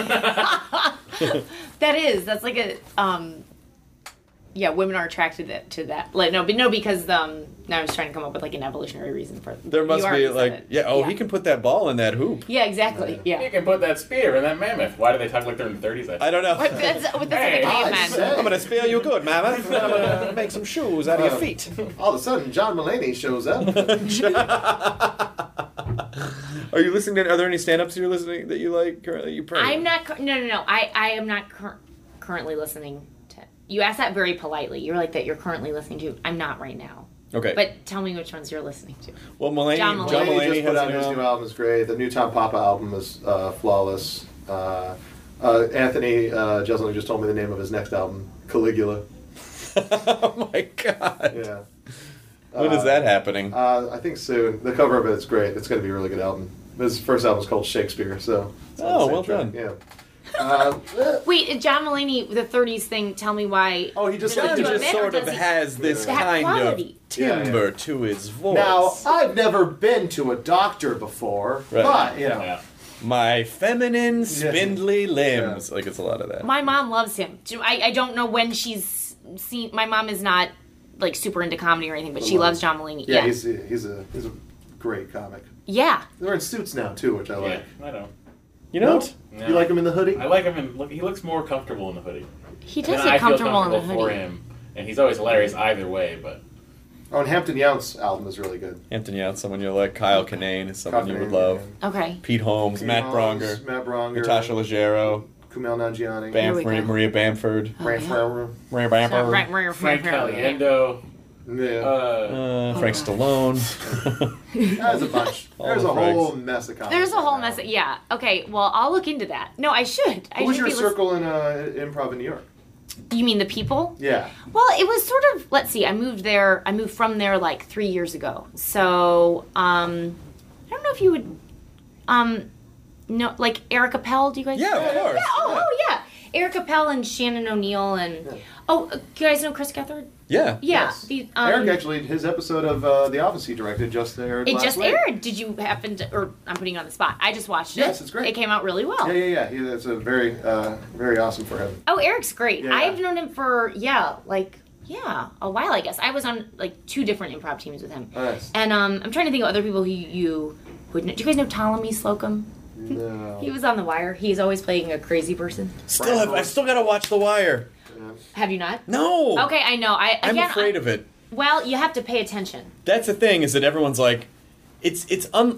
That is. That's like a. Um, yeah, women are attracted to- to that. Like no, but no, because um, now I was trying to come up with like an evolutionary reason for. There must you be already said like, it. yeah. Oh, he can put that ball in that hoop. Yeah, exactly. You Yeah. can put that spear in that mammoth. Why do they talk like they're in their thirties? I don't know. What, that's that's like a Hey, caveman. I'm gonna spear you good, mama. I'm gonna make some shoes out of your feet. All of a sudden, John Mulaney shows up. Are you listening to? Are there any stand-ups you're listening that you like currently? You pray. I'm not. cur- No, no, no. I I am not cur- currently listening to. You asked that very politely. You're like that. You're currently listening to. I'm not right now. Okay. But tell me which ones you're listening to. well, Mulaney, John John Mulaney. Mulaney, Mulaney just put has out a his new new album. album is great. The new Tom Papa album is uh, flawless. Uh, uh, Anthony uh, Jeselnik just told me the name of his next album, Caligula. Oh my god. Yeah. When is that happening? Uh, I think soon. The cover of it's great. It's going to be a really good album. His first album is called Shakespeare, so. it's on the Oh, same well track. done. Yeah. Uh, eh. Wait, John Mulaney, the thirties thing. Tell me why. oh, he just Does like he John do a just bit, or sort of does he- has this That kind quality. of Yeah, yeah. timbre to his voice. Now, I've never been to a doctor before, Right. but, you know. Yeah. My feminine, spindly limbs. Like, it's a lot of that. My mom loves him. Do- I, I don't know when she's seen. My mom is not like super into comedy or anything, but she loves John Mulaney. Yeah, Yeah, he's, he's, a, he's a great comic. yeah. They're in suits now, too, which I Yeah, like. I know. You don't? No. You like him in the hoodie? I like him in. Look, he looks more comfortable in the hoodie. He And does then look I feel comfortable in the comfortable for hoodie. him, and he's always hilarious either way. But Oh, and Hampton Yount's album is really good. Hampton Yount, someone you like. Kyle Kinane is someone you would Kinane, love. yeah. Okay. Pete Holmes, Pete Matt Holmes, Bronger, Matt Bronger, Natasha Leggero, Kumail Nanjiani, Bam- we Maria, go. Maria Bamford, Ray yeah. Farmer. Maria Bamford, Right, right, right, Frank right, right. Caliendo, Yeah, uh, uh, Frank Stallone. there's a bunch. All There's the a whole Franks. mess of comics. There's a right whole now. mess. Of, yeah. Okay. Well, I'll look into that. No, I should. I Who was should your be lis- circle in uh, improv in New York? You mean the people? Yeah. Well, it was sort of. Let's see. I moved there. I moved from there like three years ago. So um, I don't know if you would. Um, no, like Erica Pell. Do you guys? Yeah, of course. Yeah. Oh, oh yeah. Erica Pell and Shannon O'Neill and oh, uh, you guys know Chris Gethard? Yeah. Yeah. Yes. The, um, Eric actually, his episode of uh, The Office he directed just aired It last just week. aired. Did you happen to? Or I'm putting you on the spot. I just watched it. Yes, it's great. It came out really well. Yeah, yeah, yeah. He, that's a very, uh, very awesome for him. Oh, Eric's great. Yeah. I've known him for yeah, like yeah, a while I guess. I was on like two different improv teams with him. Nice. And um, I'm trying to think of other people who you would know. Do you guys know Ptolemy Slocum? No. He was on The Wire. He's always playing a crazy person. Still have. I've still got to watch The Wire. Have you not? No. Okay, I know. I I'm again, afraid I- of it. Well, you have to pay attention. That's the thing, is that everyone's like, it's it's un,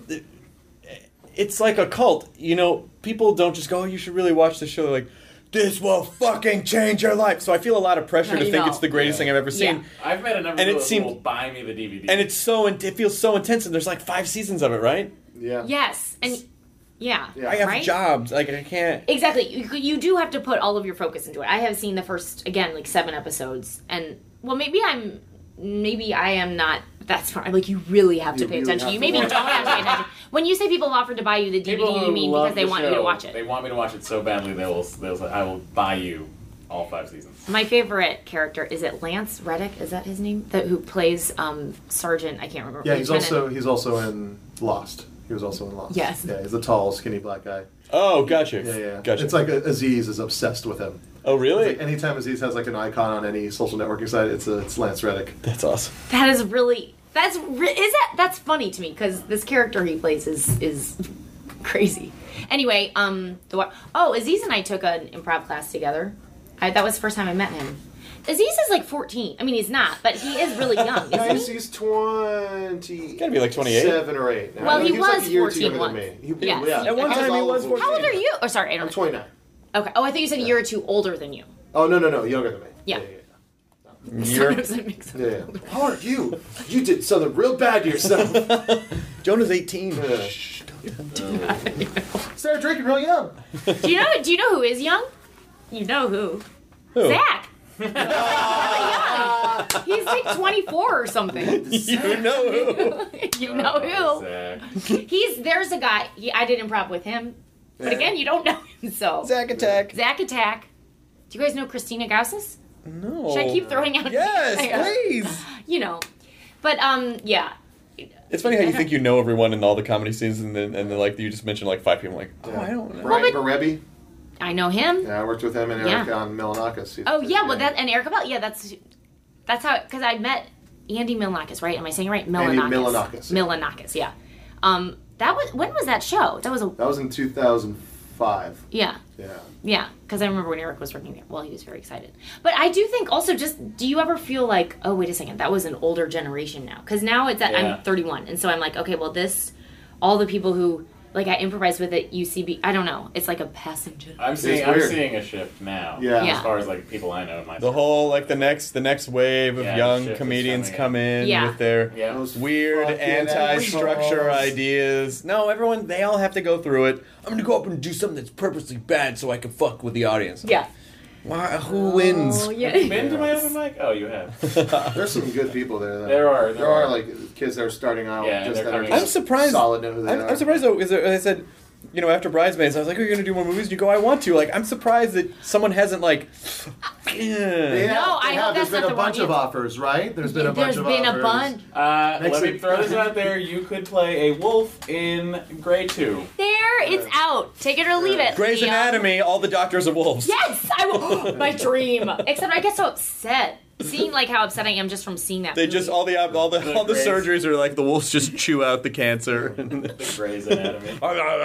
it's like a cult. You know, people don't just go, oh, you should really watch this show. They're like, this will fucking change your life. So I feel a lot of pressure No, to you think know. it's the greatest thing I've ever seen. Yeah. I've met a number And of it people seemed- who will buy me the D V D. And it's so, it feels so intense, and there's like five seasons of it, right? Yeah. Yes, and yeah, Yeah. I have right? jobs, like I can't. Exactly. You, you do have to put all of your focus into it. I have seen the first, again, like seven episodes. And, well, maybe I'm, maybe I am not That's fine. Like, you really have to You pay really attention. have You to maybe watch don't have to pay attention. When you say people have offered to buy you the D V D, People you who mean love because they the want you show, to watch it. They want me to watch it so badly they will. They'll say, "I will buy you all five seasons." My favorite character is it Lance Reddick? Is that his name? That who plays um, Sergeant? I can't remember. Yeah, he's Lieutenant. also he's also in Lost. He was also in Lost. Yes. Yeah, he's a tall, skinny black guy. Oh, gotcha. Yeah, yeah. Gotcha. It's like Aziz is obsessed with him. Oh, really? It's like anytime Aziz has like an icon on any social networking site, it's a, it's Lance Reddick. That's awesome. That is really that's re- is that that's funny to me because this character he plays is is crazy. Anyway, um, the what? Oh, Aziz and I took an improv class together. I, that was the first time I met him. Aziz is like fourteen. I mean, he's not, but he is really young. No, Isn't he's, he? he's twenty. He's gotta be like twenty-eight. Seven or eight. Now. Well, I know he was, like, was a year or two fourteen younger once. than me. He, Yes. yeah. At one I time he all was of fourteen. How old are you? Oh, sorry, I don't I'm twenty-nine. Okay. Oh, I thought you said a year or two older than you. Oh no no no, younger than me. Yeah. yeah, You're, Sometimes it makes yeah. yeah, yeah. How are you? You did something real bad to yourself. Jonah's eighteen. Yeah. Started drinking real young. Do you know? Do you know who is young? You know who? Who? Zach. Really young. He's like twenty-four or something. You know who? You know who? Zach. He's there's a guy. He, I did improv with him, but Yeah. again, you don't know him. So Zack Attack. Zach Attack. Do you guys know Christina Gaussis? No. Should I keep throwing out? Yes, I know. please. You know, but um, yeah. It's funny how you think you know everyone in all the comedy scenes, and then and then like you just mentioned like five people. Like, oh, I don't know. Brian but- Berebi. I know him. Yeah, I worked with him and Eric Yeah. on Milanakis. Oh yeah, well that and Erica Bell. Yeah, that's that's how because I met Andy Milonakis, right? Am I saying it right? Andy Milonakis. Milonakis, yeah. Milonakis, yeah. Um, that was when was that show? That was a That was in two thousand five. yeah, Yeah. yeah. Because I remember when Eric was working there. Well, he was very excited. But I do think also just do you ever feel like oh wait a second that was an older generation now because now it's at, Yeah. I'm thirty-one and so I'm like okay well this all the people who like I improvised with at U C B I don't know it's like a passing generation. I'm seeing. It's I'm weird. seeing a shift now. Yeah. Yeah. As far as like people I know in my The whole like the next the next wave of Yeah, young shift is comedians coming come in Yeah. with their Yeah. Those weird fucking anti-structure assholes. ideas. No, everyone they all have to go through it. I'm gonna go up and do something that's purposely bad so I can fuck with the audience. Yeah. Why, who wins? Oh, Have you yeah. been to my open mic? Oh, you have. There's some good people there. Though. There are, There, there are, are. like kids that are starting out. Yeah, just they're that are coming just I'm surprised. Solid know who they I'm, are. I'm surprised though, because I said, you know, after Bridesmaids, I was like, "Are you going to do more movies?" And you go, "I want to." Like, I'm surprised that someone hasn't like. They Yeah. have, No, they I have. hope There's that's been not a the bunch one of you- offers, right? There's been a There's bunch of been offers. a bunch. Uh, Makes let me it- throw this out there. You could play a wolf in Grey two. There, it's out. Take it or leave it. Grey's Leo. Anatomy, all the doctors are wolves. Yes, I will. My dream. Except I get so upset seeing like how upset I am just from seeing that. They movie. just all the all the all the Grey's- surgeries are like the wolves just chew out the cancer. The Grey's Anatomy.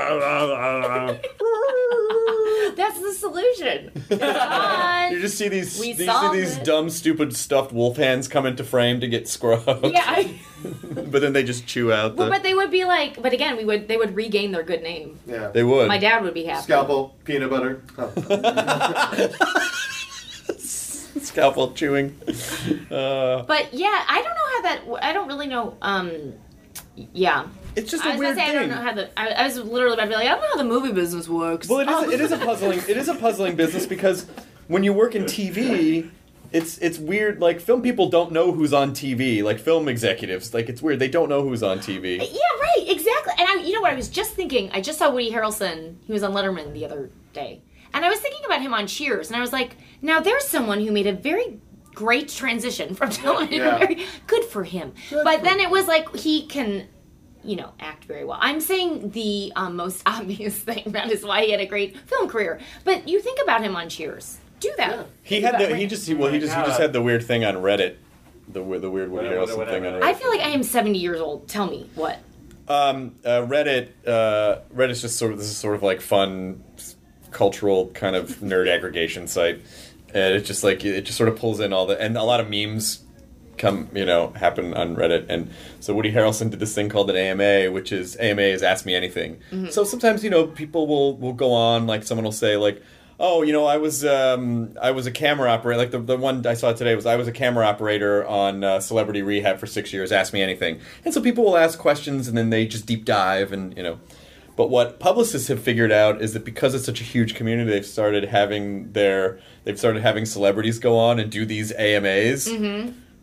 That's the solution. It's on. You just see these We you see solved these it. dumb, stupid stuffed wolf hands come into frame to get scrubbed. Yeah, I, But then they just chew out the. well, but they would be like. But again, we would. They would regain their good name. Yeah. They would. My dad would be happy. Scalpel, peanut butter. Oh. Scalpel chewing. Uh, But yeah, I don't know how that. I don't really know. Um, yeah. it's just I a was weird gonna say thing. I don't know how the. I, I was literally about to be like, I don't know how the movie business works. Well, it is. Oh. It is a puzzling. It is a puzzling business because when you work in T V, it's it's weird. Like film people don't know who's on T V. Like film executives, like it's weird. They don't know who's on T V. Yeah, right, exactly. And I, you know what? I was just thinking. I just saw Woody Harrelson. He was on Letterman the other day, and I was thinking about him on Cheers, and I was like, now there's someone who made a very great transition from television. Yeah. Very good for him. But then it was like he can, you know, act very well. I'm saying the um, most obvious thing that is why he had a great film career. But you think about him on Cheers. Do that. He Think had about the. He Ray. just. He, well, he just. He just had the weird thing on Reddit. The weird. The weird Woody Whatever, Harrelson whatever. thing on Reddit. I feel like I am seventy years old. Tell me what. Um, uh, Reddit, uh, Reddit's just sort of, this is sort of like fun, cultural kind of nerd aggregation site. And it's just like, it just sort of pulls in all the, and a lot of memes come, you know, happen on Reddit. And so Woody Harrelson did this thing called an A M A, which is, A M A is Ask Me Anything. Mm-hmm. So sometimes, you know, people will, will go on, like someone will say like, oh, you know, I was um, I was a camera operator. Like the the one I saw today was I was a camera operator on uh, Celebrity Rehab for six years. Ask me anything. And so people will ask questions, and then they just deep dive, and you know. But what publicists have figured out is that because it's such a huge community, they've started having their they've started having celebrities go on and do these A M As. Mm-hmm.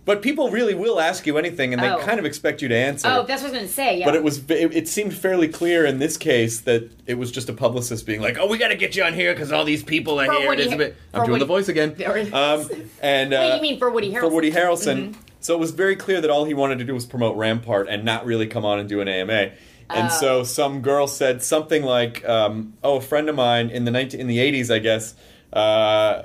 But people really will ask you anything, and they Oh. kind of expect you to answer. Oh, that's what I was going to say. Yeah. But it was it, it seemed fairly clear in this case that it was just a publicist being like, "Oh, we got to get you on here because all these people are For here." Woody It's a Har- bit- I'm for doing Woody- the voice again. There it is. Um, and uh, Wait, you mean for Woody Harrelson? For Woody Harrelson. Mhm. So it was very clear that all he wanted to do was promote Rampart and not really come on and do an A M A. And Oh. so some girl said something like, um, "Oh, a friend of mine in the nineteen in the eighties, I guess." Uh,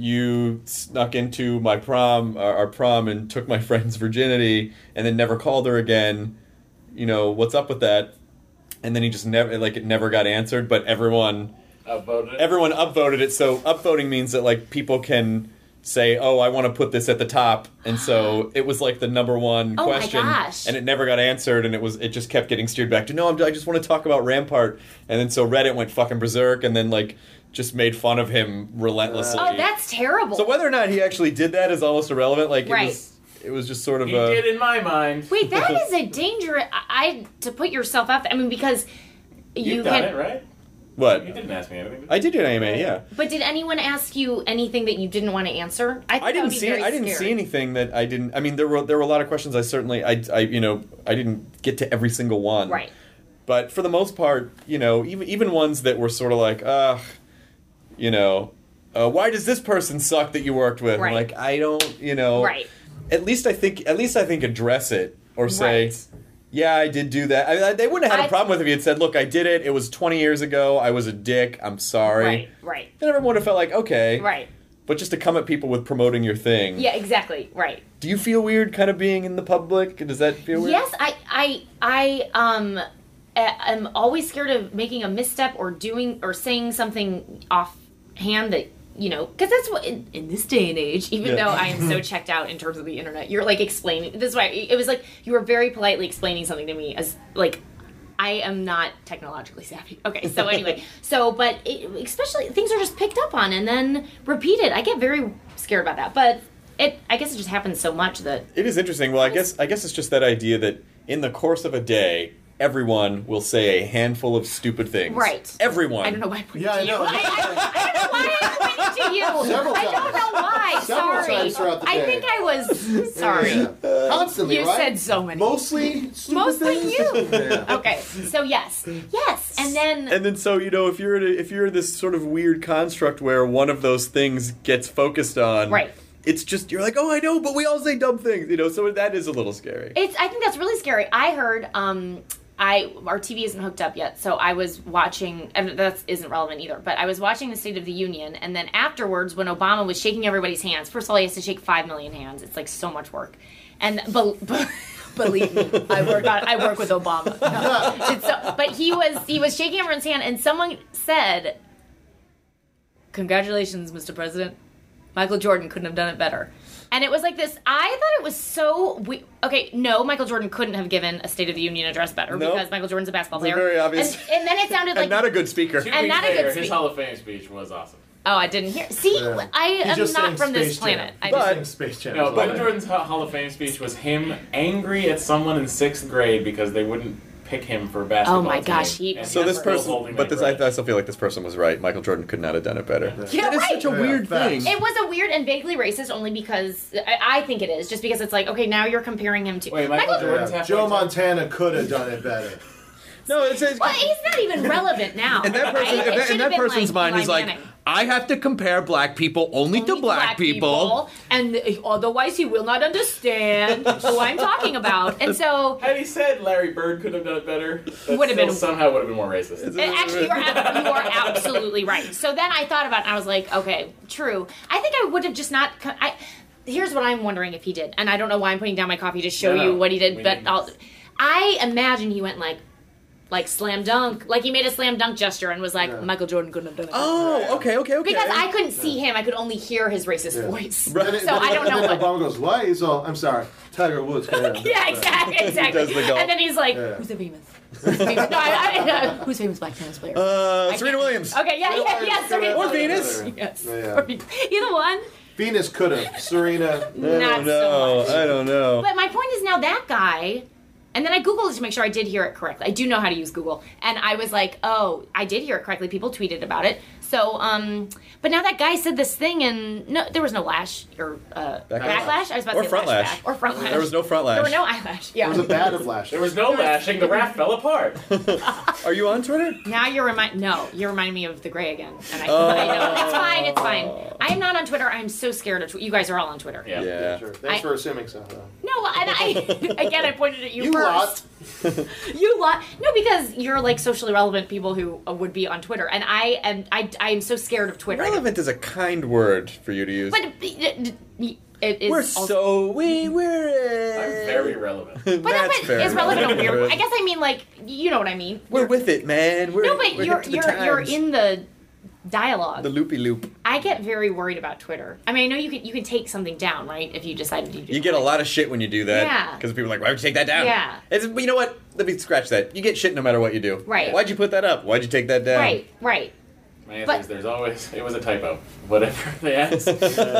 you snuck into my prom, our, our prom, and took my friend's virginity, and then never called her again. You know, what's up with that? And then he just never, like, it never got answered. But everyone, Upvoted it? everyone upvoted it. So upvoting means that like people can say, "Oh, I want to put this at the top," and so it was like the number one Oh my question, gosh. and it never got answered, and it was it just kept getting steered back to, "No, I'm, I just want to talk about Rampart," and then so Reddit went fucking berserk, and then like just made fun of him relentlessly. Oh, that's terrible. So whether or not he actually did that is almost irrelevant. Like Right. it was, it was just sort of He a. did in my mind. Wait, that is a dangerous. I, I to put yourself out there. I mean, because you You've done can. it, right? What? You didn't ask me anything. I did an A M A, yeah. But did anyone ask you anything that you didn't want to answer? I, think I that would didn't be see. very I didn't scary. see anything that I didn't. I mean, there were there were a lot of questions. I certainly. I. I. You know. I didn't get to every single one. Right. But for the most part, you know, even even ones that were sort of like, ugh, you know, uh, why does this person suck that you worked with? Right. Like, I don't. You know. Right. At least I think. At least I think address it or say. Right. Yeah, I did do that. I, I, they wouldn't have had a I- problem with it if he had said, "Look, I did it. It was twenty years ago. I was a dick. I'm sorry." Right. Right. Then everyone would have felt like, okay. Right. But just to come at people with promoting your thing. Yeah. Exactly. Right. Do you feel weird kind of being in the public? Does that feel weird? Yes, I, I, I, um, a- am always scared of making a misstep or doing or saying something offhand that you know, because that's what in, in this day and age. Even Yeah. though I am so checked out in terms of the internet, you're like explaining. This is why it was like you were very politely explaining something to me as like. I am not technologically savvy. Okay, so anyway, so but it, especially things are just picked up on and then repeated. I get very scared about that, but it. I guess it just happens so much that It is interesting. Well, I guess I guess it's just that idea that in the course of a day, everyone will say a handful of stupid things. Right. Everyone. I don't know why I pointed Yeah, to I you. know. I, I, I don't know why I pointed to you. Several I don't times. know why. Several Sorry. times throughout the I day. think I was sorry. Yeah. Constantly, You right? said so many. Mostly stupid Mostly things? you. Yeah. Okay, so yes, yes, and then And then, so you know, if you're in a, if you're in this sort of weird construct where one of those things gets focused on, Right. It's just you're like, oh, I know, but we all say dumb things, you know. So that is a little scary. it's. I think that's really scary. I heard. Um, I our T V isn't hooked up yet, so I was watching. And that isn't relevant either. But I was watching the State of the Union, and then afterwards, when Obama was shaking everybody's hands, first of all, he has to shake five million hands. It's like so much work, and but. but Believe me, I work on. I work with Obama. No. It's so, but he was he was shaking everyone's hand, and someone said, "Congratulations, Mister President. Michael Jordan couldn't have done it better." And it was like this. I thought it was so. We, okay, no, Michael Jordan couldn't have given a State of the Union address better Nope. because Michael Jordan's a basketball It's player. very obvious. And, and then it sounded like and not a good speaker. To And be not a fair, good his speech. Hall of Fame speech was awesome. Oh, I didn't hear. See, Yeah. I He's am just not saying from this Space planet. Jam. I But- just, Saying Space Jam. No, is Michael what- Jordan's Ho- Hall of Fame speech was him angry at someone in sixth grade because they wouldn't pick him for a basketball Oh my team. gosh, he- And So this still person, holding but that this, I, grudge. I still feel like this person was right. Michael Jordan could not have done it better. Yeah, That is right. such a Yeah, weird facts. thing. it was a weird and vaguely racist only because I, I think it is just because it's like okay now you're comparing him to Wait, Michael Jordan's Yeah. halfway Joe to- Montana could have done it better. No, it's, it's Well, he's not even relevant now. in that, person, right? in It that, in should that have been person's mind, Eli he's like, Manning. I have to compare black people only, to Only black, people. and otherwise he will not understand who I'm talking about. And so, Had he said Larry Bird could have done it better, that Would have still been- somehow would have been more racist. and actually, you are, ab- you are absolutely right. So then I thought about it, and I was like, okay, true. I think I would have just not. co- I here's what I'm wondering if he did, and I don't know why I'm putting down my coffee to show No, you what he did, we but need I'll. this. I imagine he went like. Like slam dunk, like he made a slam dunk gesture and was like, Yeah. Michael Jordan couldn't have done it. Oh, okay, okay, okay. Because I couldn't see him, I could only hear his racist Yeah. voice. And then- So I don't and know then what. Obama goes, why? He's all, I'm sorry, Tiger Woods. could have." Yeah, exactly, exactly. does the golf. And then he's like, Yeah. "Who's the famous? Who's famous? No, I, I, uh, who's famous black tennis player?" Uh, I Serena can't- Williams. Okay, yeah, yeah, yeah, Serena Or Williams. Venus. Yes, Yeah, yeah. Or Venus. Either one. Venus could have. Serena. I Not don't know. so much. I don't know. But my point is now that guy, And then I Googled it to make sure I did hear it correctly. I do know how to use Google. And I was like, oh, I did hear it correctly. People tweeted about it. So, um, but now that guy said this thing and no, there was no lash or uh, backlash. I was about Or to say front lash. lash. Back. Or front lash. There was no front lash. There were no eyelash. Yeah. There was a bad of lash. There was no lashing. The raft fell apart. Are you on Twitter? Now you're remind no, you're reminding me of the gray again. And I, Oh. I know it's fine, it's fine. I am not on Twitter. I'm so scared of Twitter. You guys are all on Twitter. Yeah. Yeah. Sure. Thanks I- for assuming so. Though. No, and I again I pointed at you, You first. lot. You lot. No, because you're like socially relevant people who uh, would be on Twitter, and I am I I am so scared of Twitter. Relevant is a kind word for you to use. But it, it, it is we're also, so we we're. I'm very relevant. But That's no, fair. but it's relevant in a weird. I guess I mean like you know what I mean. We're with it, man. We're, No, but we're you're hip to the you're you're times. in the dialogue. the loopy loop. I get very worried about Twitter. I mean, I know you can you can take something down, right? If you decided to do You get a lot of shit when you do that. Yeah. Because people are like, why would you take that down? Yeah. It's, but you know what? Let me scratch that. You get shit no matter what you do. Right. Why'd you put that up? Why'd you take that down? Right, right. My answer But- is there's always, it was a typo. Whatever they asked.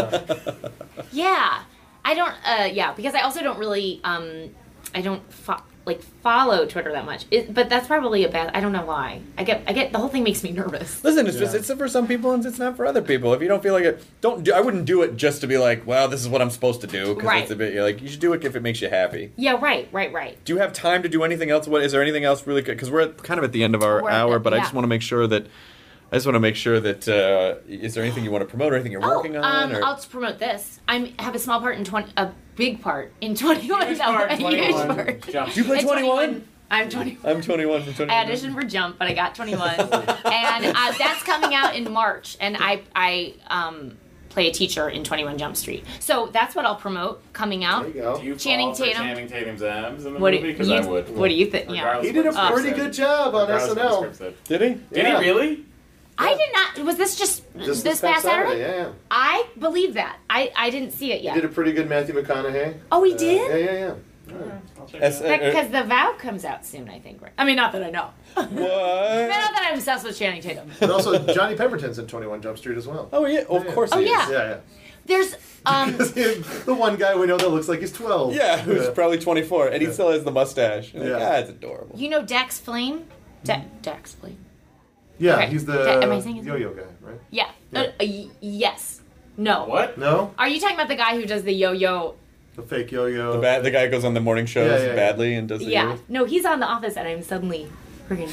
Yeah, I don't. Uh, yeah, because I also don't really. Um, I don't fo- like follow Twitter that much. It, but that's probably a bad. I don't know why. I get. I get. The whole thing makes me nervous. Listen, it's just Yeah. it's for some people and it's not for other people. If you don't feel like it, don't do. I wouldn't do it just to be like, well, this is what I'm supposed to do. Because Right. it's a bit you're like you should do it if it makes you happy. Yeah. Right. Right. Right. Do you have time to do anything else? What is there anything else really good? Because we're at, kind of at the end of our We're at hour, the- but I yeah. just want to make sure that I just want to make sure that uh, is there anything you want to promote or anything you're Oh, working on? um, or? I'll just promote this. I have a small part in twenty. A big part in twenty-one. Huge No, part, a huge twenty-one. part. Jump. Do you play At twenty-one? I'm twenty. I'm twenty-one from twenty-one. I auditioned for Jump, but I got twenty-one, and uh, that's coming out in March. And I I um, play a teacher in twenty-one Jump Street. So that's what I'll promote coming out. There you go. Do you Channing fall for Tatum. Channing Tatum's abs in the What do movie? you, Because I would. what do you think? Yeah. Regardless He of did a what the pretty script good said. job on Regardless S of N what the L. script said. Did he? Did Yeah. he really? I did not. Was this just Just this past Saturday? Yeah, yeah. I believe that. I, I didn't see it He yet. did a pretty good Matthew McConaughey. Oh, he Uh, did? Yeah, yeah, yeah. I'll check As- it out. Because the Vow comes out soon, I think. Right? I mean, not that I know. What? Not that I'm obsessed with Channing Tatum. But also Johnny Pemberton's in twenty-one Jump Street as well. Oh yeah, of course Oh, he is. yeah. Yeah, yeah. There's um. the one guy we know that looks like he's twelve. Yeah, who's probably twenty-four, and he still has the mustache. You're like, Yeah. ah, it's adorable. You know Dax Flame? Da- Dax Flame. Yeah, Okay. he's the Da- am I saying his name? yo-yo guy, right? Yeah. Uh, uh, y- yes. No. What? No? Are you talking about the guy who does the yo-yo? The fake yo-yo. The bad, the guy who goes on the morning shows Yeah, yeah, yeah. badly and does the Yeah. yours. No, he's on The Office, and I'm suddenly friggin'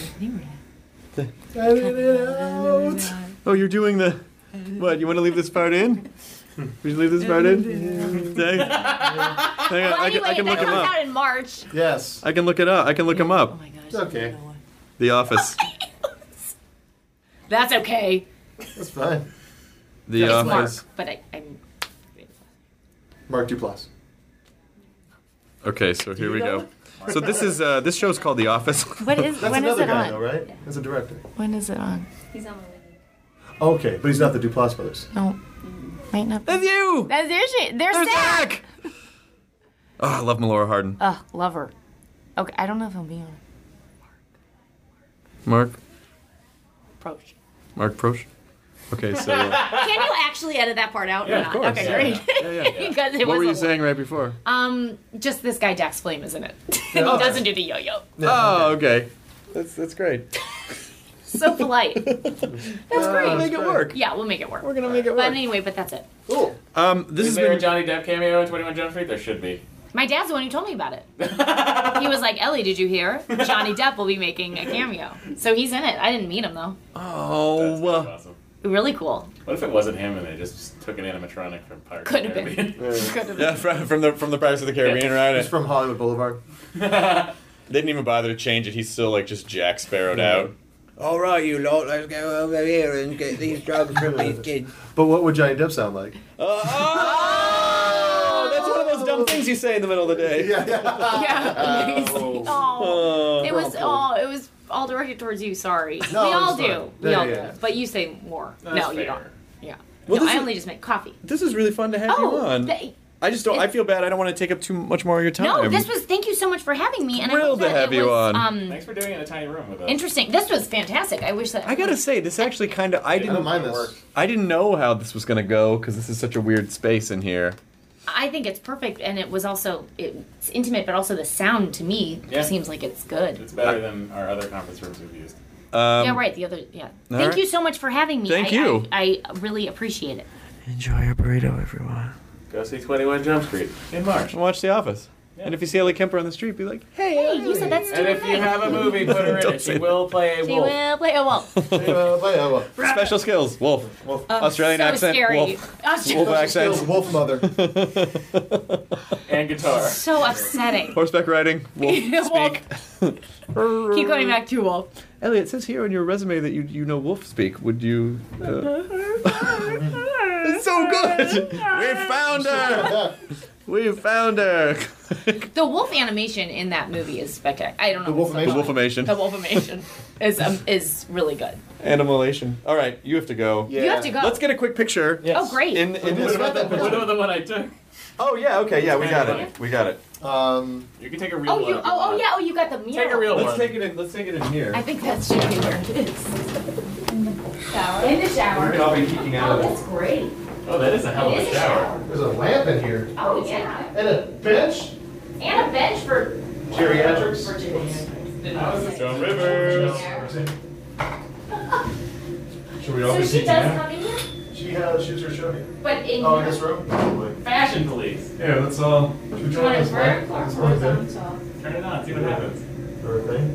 Edit it out. Oh, you're doing the. What? You want to leave this part in? Would you leave this part in? Dang. Hang on, Well, I, can, anyway, I can that look him comes up. out in March. Yes. I can look it up. I can look him up. Oh my gosh. It's okay. The Office. That's okay. That's fine. The It's Mark, Office. but I, I'm. Mark Duplass. Okay, so here we know go. So this is uh, this show's called The Office. What is? That's when is another it guy, on? though, right? That's a director. When is it on? He's on my wiki. Okay, but he's not the Duplass brothers. No, might not. Be. That's you. That's their shit. They're There's Zach. Zach. Oh, I love Melora Hardin. Ugh, love her. Okay, I don't know if he'll be on Mark. Proch. Mark Proch. Okay, so Can you actually edit that part out Yeah, or of not? course. Okay, Yeah, great. yeah, yeah. Because it what was were a you lot. saying right before? Um, just this guy Dax Flame is in it. he okay. doesn't do the yo-yo. Oh, okay. That's that's great. So polite. That's We'll great. make it work. Yeah, we'll make it work. We're gonna make it But work. anyway, but that's it. Cool. Um, this Is has there a been. Johnny Depp cameo in twenty-one Jump Street? There should be. My dad's the one who told me about it. He was like, Ellie, did you hear? Johnny Depp will be making a cameo. So he's in it. I didn't meet him, though. That's Oh, pretty uh, awesome. Really cool. What if it wasn't him and they just took an animatronic from Pirates Could of the have been. Caribbean? Could have yeah, from, from the from the Pirates of the Caribbean, right? He's from Hollywood Boulevard. They didn't even bother to change it. He's still like just Jack Sparrowed out. All right, you lot, let's go over here and get these drugs from these kids. But what would Johnny Depp sound like? Oh, that's one of those dumb things you say in the middle of the day. Yeah, yeah. Yeah. Oh. Oh. It was Well, oh, it was all directed towards you. Sorry. No, we all it's do. fine. We Yeah, all yeah, do. yeah. But you say more. That's no, you fair. don't. Yeah. Well, no, this I is- only just make coffee. This is really fun to have you Oh, on. th- I just don't. I feel bad. I don't want to take up too much more of your time. no, this was. Thank you so much for having me. And I Thrilled hope to that have it you was, on. Um, Thanks for doing it in a tiny room with us. interesting. This was fantastic. I wish that. I gotta say, this actually kind of. I I didn't. don't mind this. I didn't know how this was gonna go because this is such a weird space in here. I I think it's perfect, and it was also it's intimate, but also the sound to me Yeah. seems like it's good. It's better than our other conference rooms we've used. Um, yeah, right. The other, yeah. all Thank right. you so much for having me. Thank I, you. I, I really appreciate it. Enjoy your burrito, everyone. Go see twenty-one Jump Street in March. And watch The Office. And if you see Ellie Kemper on the street, be like, hey. Hey, you said that's And if you have a movie, put her in Don't it. say She that. will play a She wolf. will play a wolf. Uh, play, uh, well, Special skills. Wolf. Wolf. Australian so accent. Scary. Wolf. Australian- Wolf accent. Skills, Wolf Mother. And guitar. So upsetting. Horseback riding. Wolf. Wolf. Speak. Keep going back to wolf. Elliot, it says here on your resume that you you know wolf speak. Would you? Uh... It's so good. We found her. We found her. The wolf animation in that movie is spectacular. I don't know. The Wolfimation? The Wolfimation. The wolfimation is um, is really good. Animalation. All right, you have to go. Yeah. You have to go. Let's get a quick picture. Oh, great. In, in What this. What about, the, what about the one I took? Oh yeah. Okay. Yeah, we got it. We got it. Um, You can take a real Oh, one. you. if Oh, oh want. yeah. Oh, you got the mural. Take a real Let's one. take it in. Let's take it in here. I think that should be where it is. Shower. In the shower. Copy peeking out Oh, of it. that's great. Oh, that is a hell of It a is a shower. there's a lamp in here. Oh yeah. And a bench. And a bench for Geriatrics. for geriatrics. Joan Rivers. Should we all So be she seeking does out? come in here, She has, shoots her show here. but in Oh, in here. this room? Probably. Fashion police. Here, let's all. Should we Do you try want this it light? vertical or This one thing? horizontal? Turn it on. See what happens. Or a thing?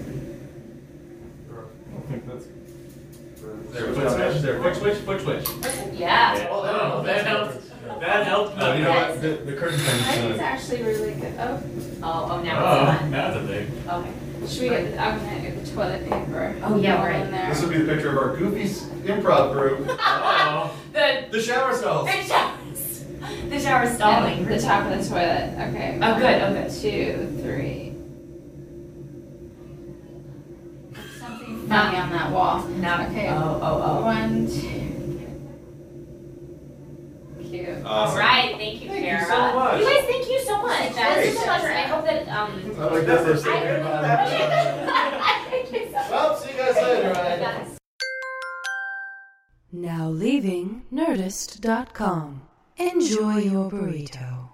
I think that's. There, foot switch. There, foot switch. Foot switch. Yeah. Oh, that helps. that helped. That helped. No, you know nothing. what? The, the curtain I think thing. it's actually really good. Oh, Oh, oh, now Oh, it's on. now it's a thing. Okay. should we get the, I'm gonna get the toilet paper. Oh, yeah, Roll right. in there. This would be the picture of our goofy s- improv group. Oh. The The shower stalls. the shower. The shower stalling. And the top of the toilet. Okay. Oh, one, good, oh, good. Two, three. Something funny on that wall. Now. Okay. Oh, oh, oh. One, two. Cute. All right. Thank you, Thank you Kara. so much. You guys, thank you so much. That was great. such a pleasure. I hope that um. I like that first I- thing. Thank you so much. Well, see you guys later. Ryan. Yes. Now leaving Nerdist dot com. Enjoy your burrito.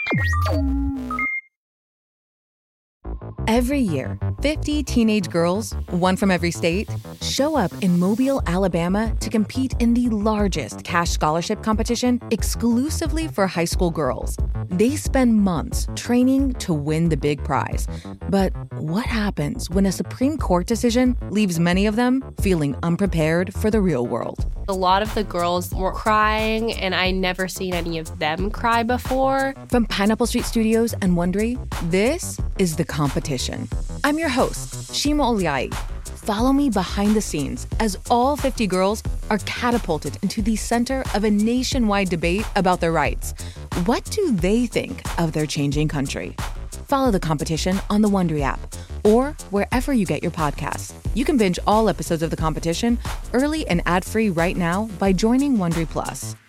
Every year, fifty teenage girls, one from every state, show up in Mobile, Alabama to compete in the largest cash scholarship competition exclusively for high school girls. They spend months training to win the big prize. But what happens when a Supreme Court decision leaves many of them feeling unprepared for the real world? A lot of the girls were crying, and I never seen any of them cry before. From Pineapple Street Studios and Wondery, this is The Competition. I'm your host, Shima Oliai. Follow me behind the scenes as all fifty girls are catapulted into the center of a nationwide debate about their rights. What do they think of their changing country? Follow The Competition on the Wondery app or wherever you get your podcasts. You can binge all episodes of The Competition early and ad-free right now by joining Wondery Plus.